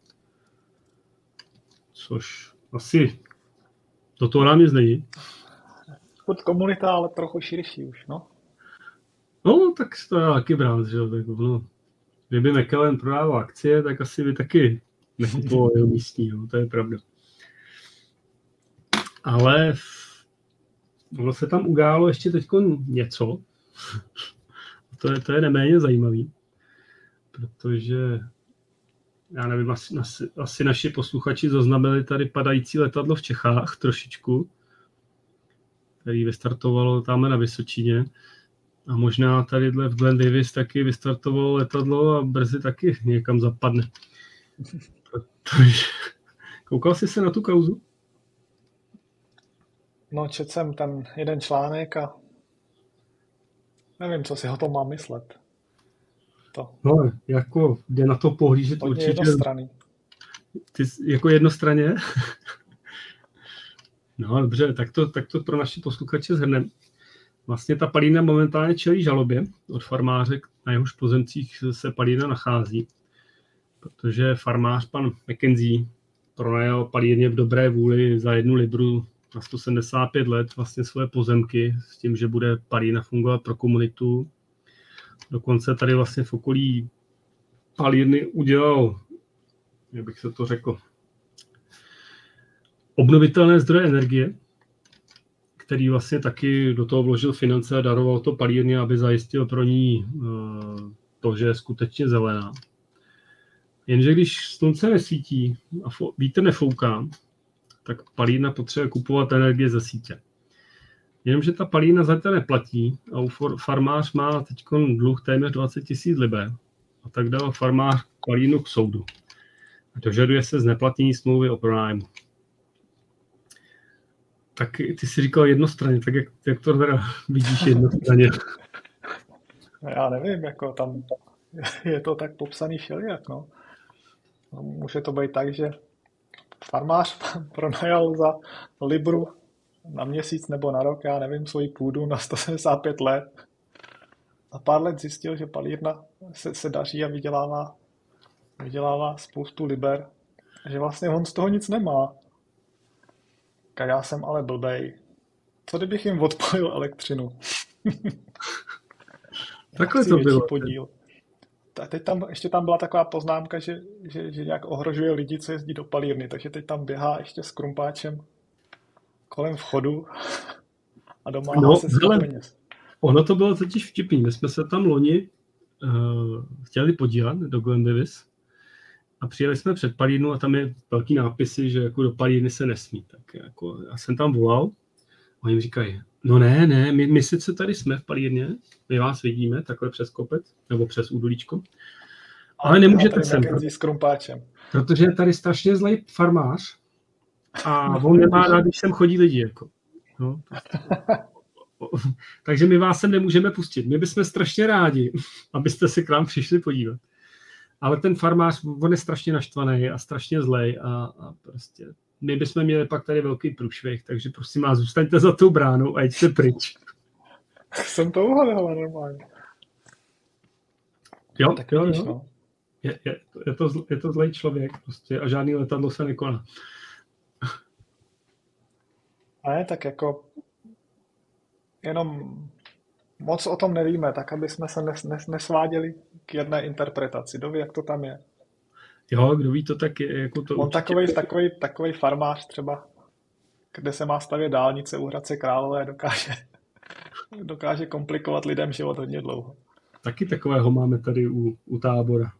Což asi do toho nám nic není. Pod komunita, ale trochu širší už, no. No, tak to je taky brát, že jo, tak no. Kdyby McKellen prodával akcie, tak asi by taky nekupoval jeho místní, no, to je pravda. Ale ono se tam událo ještě teďko něco, to je, to je neméně zajímavý, protože já nevím, asi, asi, asi naši posluchači zaznamenali tady padající letadlo v Čechách trošičku, který vystartovalo tam na Vysočině. A možná tadyhle v Glen Davis taky vystartovalo letadlo a brzy taky někam zapadne. Protože... Koukal jsi se na tu kauzu? No, četl jsem tam jeden článek a nevím, co si o tom mám myslet. To. No, jako jde na to pohlížet Hodně určitě. Jednostranný. Ty jako jednostranně? No, dobře, tak to, tak to pro naše posluchače shrneme. Vlastně ta palína momentálně čelí žalobě od farmáře, na jehož pozemcích se palína nachází, protože farmář pan McKenzie pronajal palírně v dobré vůli za jednu libru na sto sedmdesát pět let vlastně svoje pozemky s tím, že bude palírna fungovat pro komunitu. Dokonce tady vlastně v okolí palírny udělal, jak bych se to řekl, obnovitelné zdroje energie, který vlastně taky do toho vložil finance a daroval to palírně, aby zajistil pro ní to, že je skutečně zelená. Jenže když slunce nesvítí a vítr nefouká, tak palírna potřebuje kupovat energie ze sítě. Jenomže ta palírna za to neplatí a farmář má teď dluh téměř dvacet tisíc liber a tak dal farmář palírnu k soudu. A dožaduje se zneplatnění smlouvy o pronájmu. Tak ty jsi říkal jednostranně, tak jak, jak to teda vidíš jednostranně? Já nevím, jako tam je to tak popsaný všelijak, no. Může to být tak, že farmář pronajal za libru na měsíc nebo na rok, já nevím, svoji půdu na sto sedmdesát pět let. Za pár let zjistil, že palírna se, se daří a vydělává, vydělává spoustu liber. A že vlastně on z toho nic nemá. A já jsem ale blbej. Co kdybych jim odpojil elektřinu? Takhle to bylo. Podíl. A teď tam, ještě tam byla taková poznámka, že, že, že nějak ohrožuje lidi, co jezdí do palírny, takže teď tam běhá ještě s krumpáčem kolem vchodu a domáhá no, se z peněz. Ono to bylo totiž vtipný. My jsme se tam loni uh, chtěli podívat do Glen Davis a přijeli jsme před palírnu a tam je velký nápisy, že jako do palírny se nesmí. Tak jako já jsem tam volal a oni mi říkají, no ne, ne, my, my sice tady jsme v palírně, my vás vidíme takhle přes kopec nebo přes údolíčko, ale nemůžete sem. S krumpáčem. Protože je tady strašně zlej farmář a on nemá rád, když sem chodí lidi. Jako. No. Takže my vás sem nemůžeme pustit. My bychom strašně rádi, abyste se k nám přišli podívat. Ale ten farmář, on je strašně naštvaný a strašně zlej a, a prostě my bychom měli pak tady velký průšvih, takže prosím vás, zůstaňte za tou bránou a jeďte pryč. Jsem to uhledal normálně. Jo, tak jo, vidíš, jo. No. Je, je, je, to, je to zlej člověk prostě a žádný letadlo se nekoná. Ne, tak jako jenom moc o tom nevíme, tak aby jsme se nes, nes, nesváděli k jedné interpretaci. Kdo ví, jak to tam je. Jo, kdo ví to, tak je jako to. On takový, takový, takový farmář třeba, kde se má stavět dálnice u Hradce Králové, dokáže, dokáže komplikovat lidem život hodně dlouho. Taky takového máme tady u, u Tábora.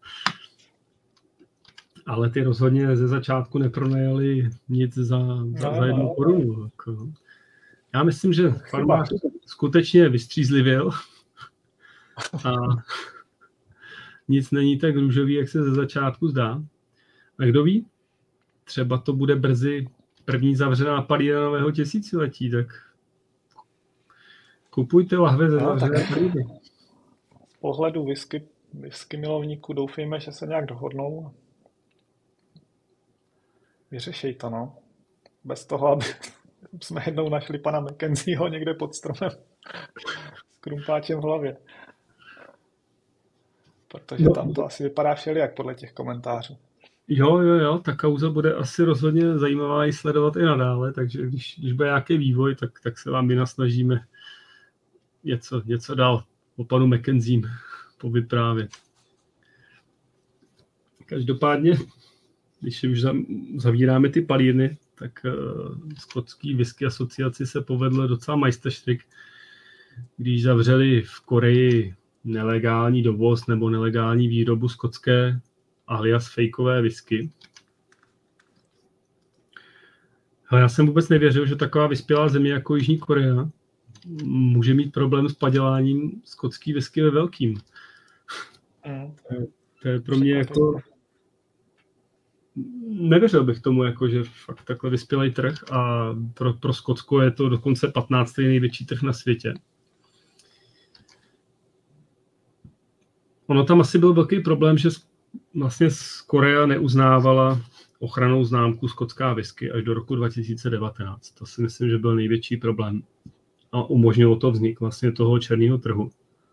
Ale ty rozhodně ze začátku nepronajali nic za, za, no, za jednu no. korunu. Jako. Já myslím, že farmář skutečně vystřízlivěl a nic není tak růžový, jak se ze začátku zdá. A kdo ví, třeba to bude brzy první zavřená palírna nového tisíciletí, tak kupujte lahve ze zavřené palírny. Z pohledu whisky, whisky milovníků doufejme, že se nějak dohodnou. Vyřešej to, no. Bez toho, aby jsme jednou našli pana McKenzieho někde pod stromem s krumpáčem v hlavě. Protože no, tam to asi vypadá všelijak podle těch komentářů. Jo, jo, jo, ta kauza bude asi rozhodně zajímavá i sledovat i nadále, takže když, když bude nějaký vývoj, tak, tak se vám my nasnažíme něco, něco dál o panu McKenziem povyprávět. Každopádně, když už zavíráme ty palírny, tak uh, skotský whisky asociaci se povedl docela majsterštyk, když zavřeli v Koreji nelegální dovoz nebo nelegální výrobu skotské alias fejkové whisky. Ale já jsem vůbec nevěřil, že taková vyspělá země jako Jižní Korea může mít problém s paděláním skotský whisky ve velkým. Mm. To, je, to je pro mě jako... Nevěřil bych tomu, jako, že fakt takhle vyspělý trh a pro, pro Skotsko je to dokonce patnáctý největší trh na světě. Ono tam asi byl velký problém, že vlastně Korea neuznávala ochrannou známku skotská whisky až do roku dva tisíce devatenáct. To si myslím, že byl největší problém. A umožnilo to vznik vlastně toho černého trhu.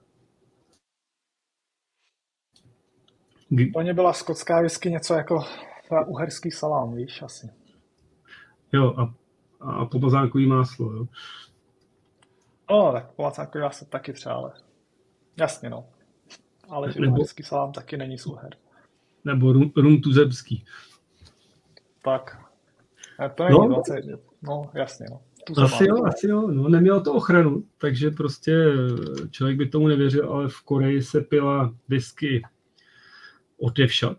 Pro ně byla skotská whisky něco jako uherský salám, víš, asi. Jo, a a pomazánkový máslo. Jo. No, tak pomazánkový máslo taky třeba, ale jasně no. Ale že Nebo, whisky salám taky není súher. nebo rum, rum tuzemský. Tak. A to není No. dvacet, no jasně no. Tu Asi jo, mám. asi jo. No, nemělo to ochranu, takže prostě člověk by tomu nevěřil, ale v Koreji se pila whisky odevšad.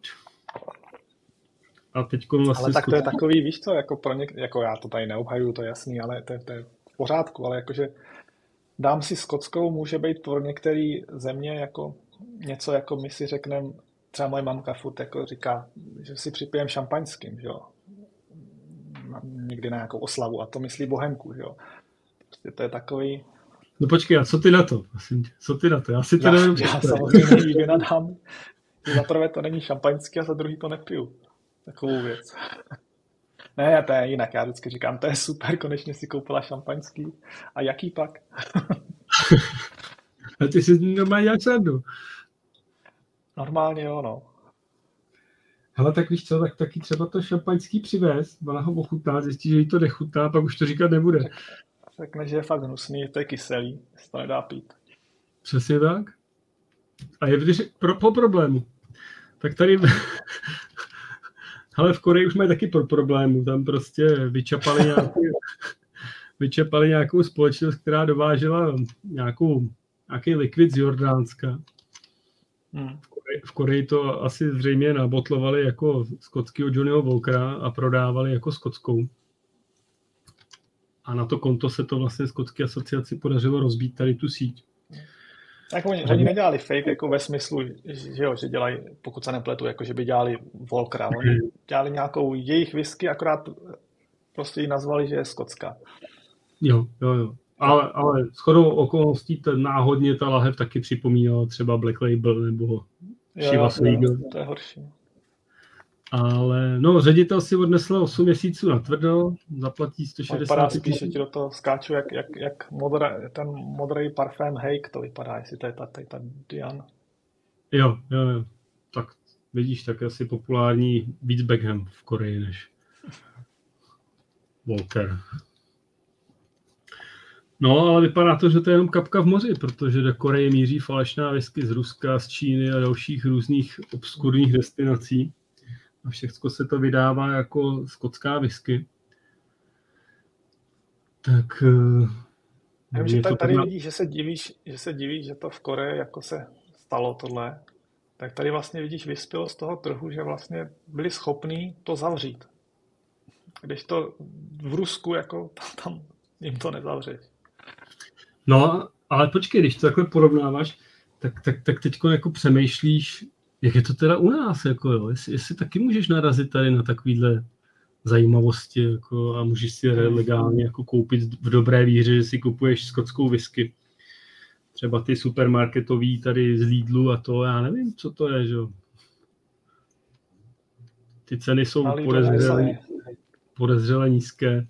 A teď vlastně Ale tak to je takový, víš co, jako pro něk, jako já to tady neobhajuju, to je jasný, ale to je, to je v pořádku, ale jakože dám si skotskou může být pro některé země jako něco, jako my si řekneme, třeba moje mamka furt jako říká, že si připijem šampaňským, že jo, někdy na nějakou oslavu a to myslí bohemku, že jo. Prostě to je takový... No počkej, a co ty na to? Co ty na to? Já si to já, nevím. Já samozřejmě jí vynadám. Za prvé to není šampaňský a za druhý to nepiju. Takovou věc. Ne, to je jinak. Já vždycky říkám, to je super, konečně si koupila šampaňský. A jaký pak? A ty si normálně děláš srandu. Normálně jo, no. Hele, tak víš co, tak taky třeba to šampaňský přivez, ona ho ochutná, zjistí, že jí to nechutná, pak už to říkat nebude. Řekne, že je fakt hnusný, to je kyselý, se to nedá pít. Přesně tak. A je vždy pro, po problému. Tak tady... Hele, v Koreji už mají taky pro problému. Tam prostě vyčapali, nějaký, vyčapali nějakou společnost, která dovážela nějakou, nějaký likvid z Jordánska. Hmm. V, Koreji, v Koreji to asi zřejmě nabotlovali jako skotského Johnnyho Walkera a prodávali jako skotskou. A na to konto se to vlastně skotské asociaci podařilo rozbít tady tu síť. Tak oni, oni nedělali fake jako ve smyslu, že, jo, že dělají, pokud se nepletu, jako že by dělali Walkera. Oni dělali nějakou jejich whisky, akorát prostě ji nazvali, že je skotská. Jo, jo, jo. Ale, ale shodou okolností ten náhodně ta lahev taky připomínala třeba Black Label nebo Chivas Regal. To je horší. Ale no, ředitel si odnesl osm měsíců na tvrdo, zaplatí sto šedesát. Vypadá spíš, že ti do toho skáču, jak, jak, jak modré, ten modrý parfém Hake to vypadá, jestli to je ta, ta, ta Diane. Jo, jo, jo. Tak vidíš, tak asi populární víc Beckham v Koreji než Walker. No, ale vypadá to, že to je jenom kapka v moři, protože do Koreje míří falešná whisky z Ruska, z Číny a dalších různých obskurních destinací. A všechno se to vydává jako skotská whisky. Tak... Já vím, že tady, tady vidíš, že se divíš, že se divíš, že to v Koreji jako se stalo tohle. Tak tady vlastně vidíš vyspělo z toho trhu, že vlastně byli schopní to zavřít. Když to v Rusku, jako tam jim to nezavřeš. No, ale počkej, když to takhle porovnáváš, tak, tak, tak teďko jako přemýšlíš, jak je to teda u nás, jako jo, jestli, jestli taky můžeš narazit tady na takovýhle zajímavosti jako, a můžeš si legálně jako koupit v dobré víře, že si kupuješ skotskou whisky. Třeba ty supermarketový tady z Lidlu a to, já nevím, co to je, že jo. Ty ceny jsou podezřelé, podezřelé nízké.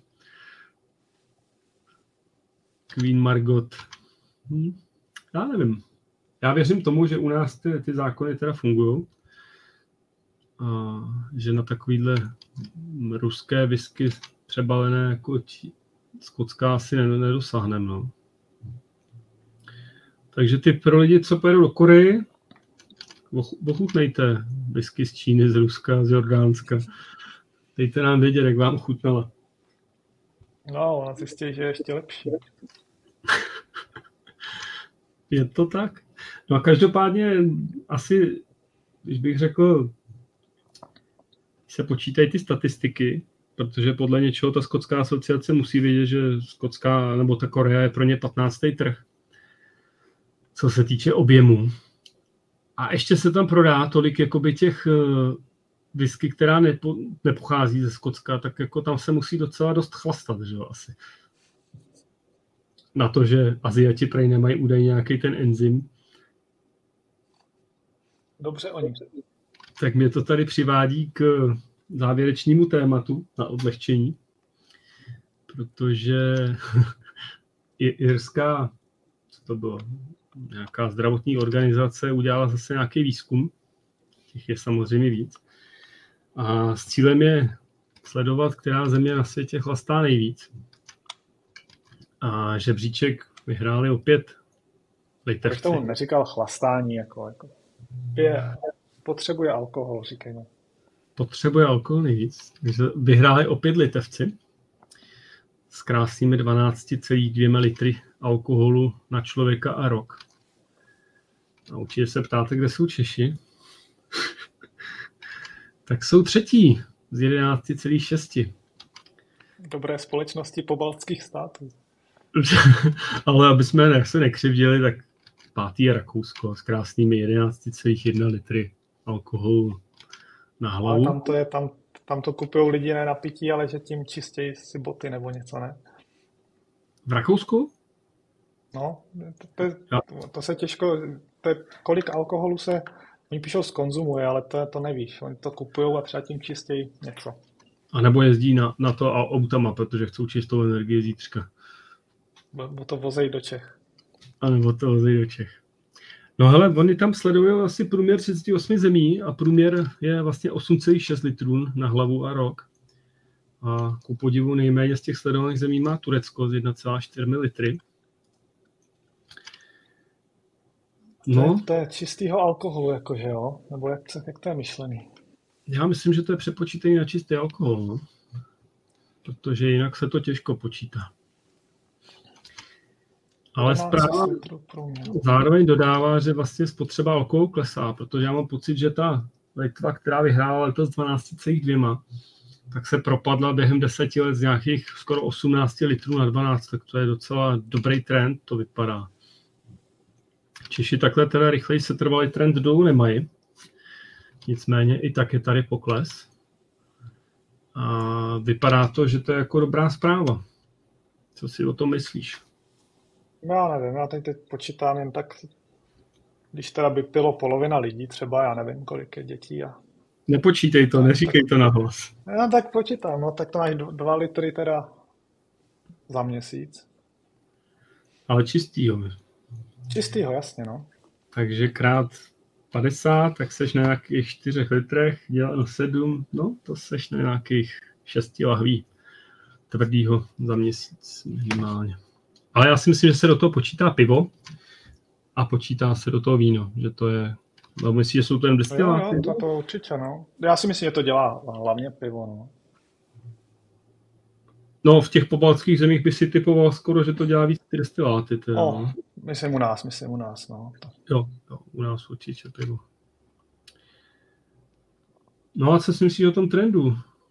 Queen Margot. Hm. Já nevím. Já věřím tomu, že u nás ty, ty zákony teda fungují. A že na takovýhle ruské whisky přebalené jako či, skotská asi nedosáhneme. No. Takže ty pro lidi, co pojedou do Koreji, ochutnejte whisky z Číny, z Ruska, z Jordánska. Dejte nám vědět, jak vám chutnala. No, ona zjistí, že je ještě lepší. Je to tak? No a každopádně asi, když bych řekl, se počítají ty statistiky, protože podle něčeho ta skotská asociace musí vědět, že skotská nebo ta Korea je pro ně patnáctý trh, co se týče objemu. A ještě se tam prodá tolik jakoby těch whisky, která nepo, nepochází ze Skotska, tak jako tam se musí docela dost chlastat, že jo, asi. Na to, že Aziati prej nemají údajně nějaký ten enzym. Dobře oni. Tak mě to tady přivádí k závěrečnému tématu na odlehčení, protože irská, co to bylo, nějaká zdravotní organizace udělala zase nějaký výzkum, těch je samozřejmě víc, a s cílem je sledovat, která země na světě chlastá nejvíc. A žebříček vyhráli opět Bych Litevci. tomu neříkal chlastání, jako, jako je, potřebuje alkohol, říkejme. Potřebuje alkohol nejvíc. Takže vyhráli opět Litevci s krásnými dvanáct celá dvě litry alkoholu na člověka a rok. A určitě se ptáte, kde jsou Češi. Tak jsou třetí z jedenáct celá šest. Dobré společnosti pobaltských států. Ale aby jsme se nekřivdili, tak pátý je Rakousko s krásnými jedenáct celá jedna litry alkoholu na hlavu. Ale tam to je, tam, tam to kupují lidi ne na pití, ale že tím čistějí si boty nebo něco, ne? V Rakousku? No, to, to, to se těžko, to je, kolik alkoholu se, oni píšou zkonzumuje, ale to, to nevíš. Oni to kupují a třeba tím čistějí něco. A nebo jezdí na, na to autama, protože chcou čistou energii zítřka. Bo to vozejí do Čech. A nebo to vozejí do Čech. No hele, oni tam sledují asi průměr třicet osm zemí a průměr je vlastně osm celá šest litrů na hlavu a rok. A ku podivu nejméně z těch sledovaných zemí má Turecko z jedna celá čtyři litry. No. To, je, to je čistýho alkoholu, jakože jo? Nebo jak, jak to je myšlený? Já myslím, že to je přepočítání na čistý alkohol, no. Protože jinak se to těžko počítá. Ale zpráva zároveň dodává, že vlastně spotřeba alkoholu klesá, protože já mám pocit, že ta Litva, která vyhrála letos dvanáct celá dva, tak se propadla během deseti let z nějakých skoro osmnáct litrů na dvanáct, tak to je docela dobrý trend, to vypadá. Češi takhle teda rychleji se trvalý trend dolů nemají, nicméně i tak je tady pokles. A vypadá to, že to je jako dobrá zpráva. Co si o tom myslíš? No, já nevím, já teď, teď počítám jen tak, když teda by pilo polovina lidí, třeba já nevím, kolik je dětí. A... Nepočítej to, neříkej tak, to nahlas. No tak počítám, no tak to máš dva litry teda za měsíc. Ale čistýho. Čistýho, jasně, no. Takže krát padesát, tak seš na nějakých čtyřech litrech, dělá na sedm, no to seš na nějakých šesti lahví tvrdýho za měsíc minimálně. Ale já si myslím, že se do toho počítá pivo a počítá se do toho víno, že to je, no myslím, že jsou to jen destiláty. Jo, jo, to, to určitě, no. Já si myslím, že to dělá hlavně pivo, no. No, v těch pobaltských zemích by si typoval skoro, že to dělá víc ty destiláty. Teda, oh, no. Myslím u nás, myslím u nás, no. Jo, jo, u nás určitě pivo. No a co si myslíš o tom trendu?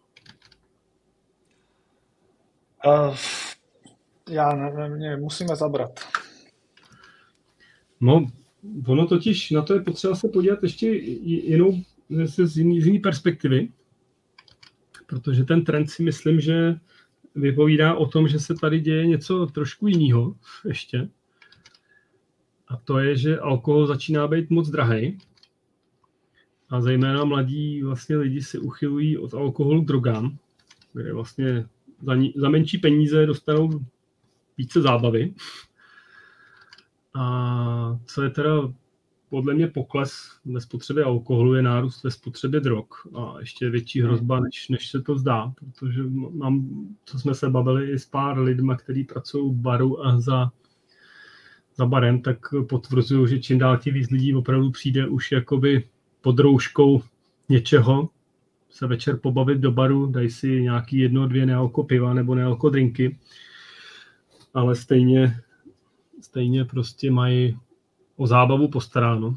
Uh, já nevím, musíme zabrat. No, ono totiž, na to je potřeba se podívat ještě jinou, z jiný, z jiný perspektivy, protože ten trend si myslím, že vypovídá o tom, že se tady děje něco trošku jiného ještě. A to je, že alkohol začíná být moc drahej. A zejména mladí vlastně lidi se uchylují od alkoholu k drogám, kde vlastně za, ní, za menší peníze dostanou více zábavy. A co je teda podle mě pokles ve spotřebě alkoholu, je nárůst ve spotřebě drog. A ještě větší hrozba, než, než se to zdá. Protože mám, co jsme se bavili i s pár lidma, kteří pracují v baru a za, za barem, tak potvrzují, že čím dál tím víc lidí opravdu přijde už jakoby pod rouškou něčeho, se večer pobavit do baru, dají si nějaký jedno, dvě nealko piva nebo nealko drinky, ale stejně, stejně prostě mají o zábavu postaráno.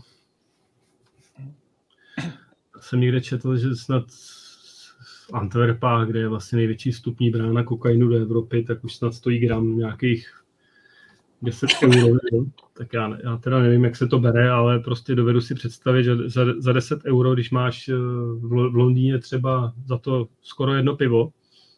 Jsem někde četl, že snad v Antwerpách, kde je vlastně největší vstupní brána kokainu do Evropy, tak už snad stojí gram nějakých deset euro. Tak já, já teda nevím, jak se to bere, ale prostě dovedu si představit, že za, za deset euro, když máš v Londýně třeba za to skoro jedno pivo,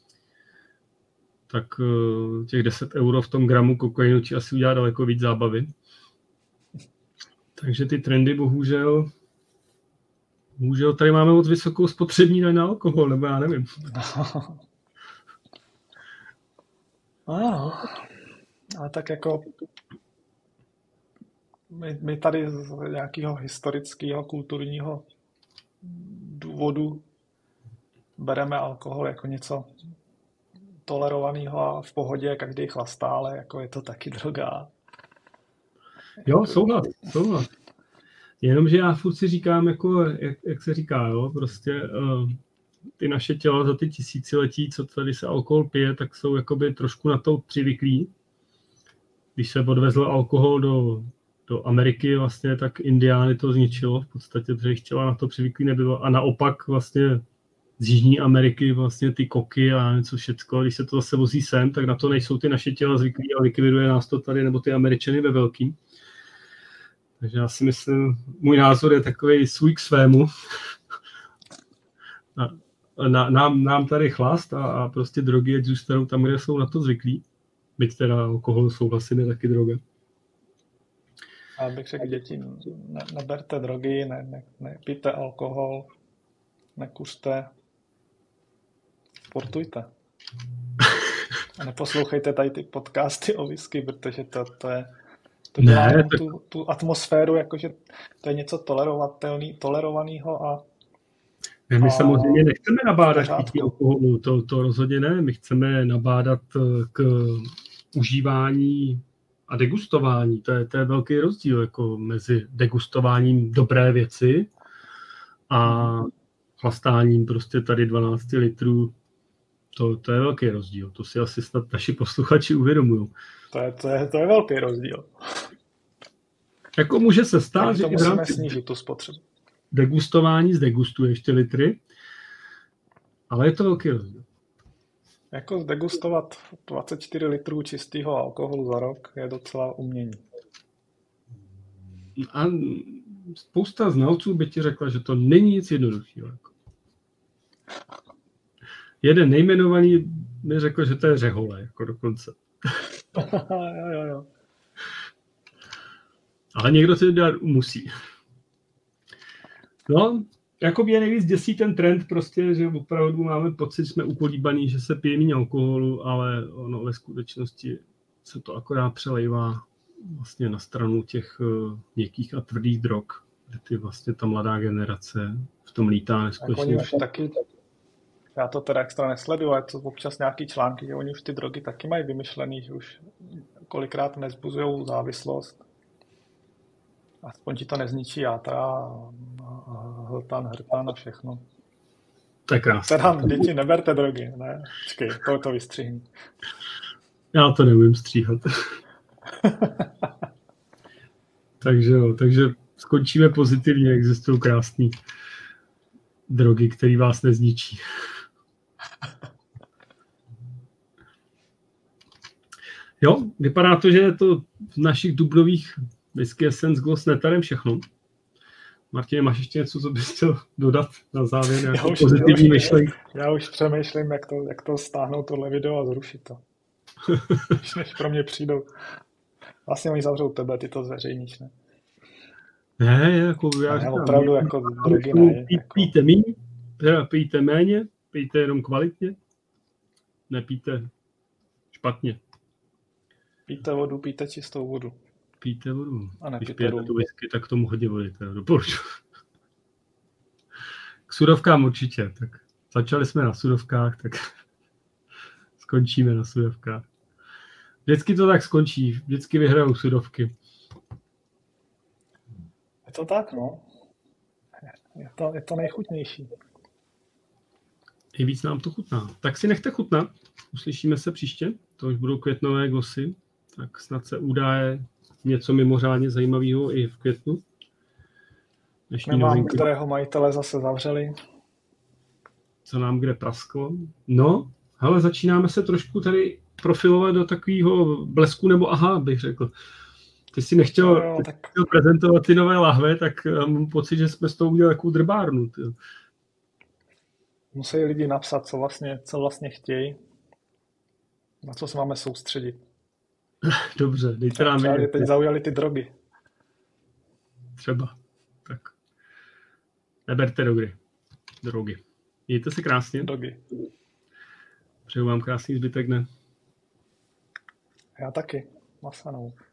tak těch deset euro v tom gramu kokainu ti asi udělá daleko víc zábavy. Takže ty trendy bohužel, bohužel tady máme moc vysokou spotřební daň na alkohol, nebo já nevím. Ano, ale tak jako my, my tady z nějakého historického, kulturního důvodu bereme alkohol jako něco tolerovaného a v pohodě, každý chlastá, ale jako je to taky droga. Jo, souhlas, souhlas. Jenomže já furt si říkám, jako, jak, jak se říká, jo, prostě uh, ty naše těla za ty tisíciletí, co tady se alkohol pije, tak jsou jakoby trošku na to přivyklí. Když se odvezl alkohol do, do Ameriky, vlastně, tak Indiány to zničilo v podstatě, protože jejich těla na to přivyklí nebylo. A naopak vlastně z Jižní Ameriky vlastně ty koky a něco všecko, když se to zase vozí sem, tak na to nejsou ty naše těla zvyklí a likviduje nás to tady, nebo ty Američany ve velkým. Takže já si myslím, můj názor je takový svůj k svému. A, na, nám, nám tady chlast a, a prostě drogy, ať zůstanou tam, kde jsou na to zvyklí. Byť teda alkohol souhlasím, je taky droga. Já bych řekl děti, ne, neberte drogy, ne, ne, nepijte alkohol, nekuřte, sportujte. A neposlouchejte tady ty podcasty o whisky, protože to, to je to dělá ne, tak... tu, tu atmosféru, jakože to je něco tolerovatelný, tolerovaného a ne, my a... samozřejmě nechceme nabádat k pití alkoholu, to, to rozhodně ne. My chceme nabádat k užívání a degustování. To je, to je velký rozdíl jako mezi degustováním dobré věci a chlastáním prostě tady dvanáct litrů. To, to je velký rozdíl. To si asi snad naši posluchači uvědomují. To je, to je, to je velký rozdíl. Jako může se stát, tak že i v rámci snížit tu spotřebu. Degustování zdegustuješ ty litry, ale je to velký rozdíl. Jako zdegustovat dvacet čtyři litrů čistého alkoholu za rok je docela umění. A spousta znalců by ti řekla, že to není nic jednoduchého. Jeden nejmenovaný mi řekl, že to je řehole, jako dokonce. jo, jo, jo. Ale někdo si to dělat musí. No, jako mě nejvíc děsí ten trend prostě, že opravdu máme pocit, že jsme ukolíbaný, že se pije méně alkoholu, ale ono ve skutečnosti se to akorát přelejvá vlastně na stranu těch uh, měkkých a tvrdých drog, kde ty vlastně ta mladá generace v tom lítá neskutečně. Jako taky, já to teda extra nesleduju, ale to občas nějaký články, že oni už ty drogy taky mají vymyšlený, že už kolikrát nezbuzujou závislost. Aspoň ti to nezničí játra a hltan, hrtan a všechno. To je krásné. Teda děti, neberte drogy, ne? Počkej, to to vystřihni. Já to neumím stříhat. takže jo, takže skončíme pozitivně, existují krásné drogy, které vás nezničí. Jo, vypadá to, že je to v našich dubnových Whisky Essence Gloss Netarem všechno. Martin, máš ještě něco, co bys chtěl dodat na závěr? Nějakou já už, pozitivní myšlenku? Já už přemýšlím, jak to, jak to stáhnout tohle video a zrušit to. Než pro mě přijdou. Vlastně oni zavřou tebe, ty to zveřejníš, ne? Ne, jako já ne, říkám, opravdu jako drogy ne. Pí, jako... Pijte míň, teda pijte méně, pijte jenom kvalitně, nepijte špatně. Pijte vodu, pijte čistou vodu. Pijte vodu. A ne, když pijte pijete rum. tu whisky, tak k tomu hodně vody, to doporučuji. K sudovkám určitě, tak začali jsme na sudovkách, tak skončíme na sudovkách. Vždycky to tak skončí, vždycky vyhrajou sudovky. Je to tak, no. Je to, je to nejchutnější. Nejvíc nám to chutná. Tak si nechte chutnat. Uslyšíme se příště. To už budou květnové glosy. Tak snad se udáje něco mimořádně zajímavého i v květnu. Nemám, kterého majitele zase zavřeli. Co nám kde prasklo. No, hele, začínáme se trošku tady profilovat do takového blesku nebo aha, bych řekl. Ty jsi nechtěl, no, ty tak... chtěl prezentovat ty nové lahve, tak mám pocit, že jsme s tou udělali takovou drbárnu. Ty. Musí lidi napsat, co vlastně, co vlastně chtějí. Na co se máme soustředit. Dobře, dejte nám vědět. Teď zaujali ty drogy. Třeba. Tak. Neberte drogy. Drogy. Mějte se krásně. Drogy. Přeju vám krásný zbytek dne. Já taky. Masanou.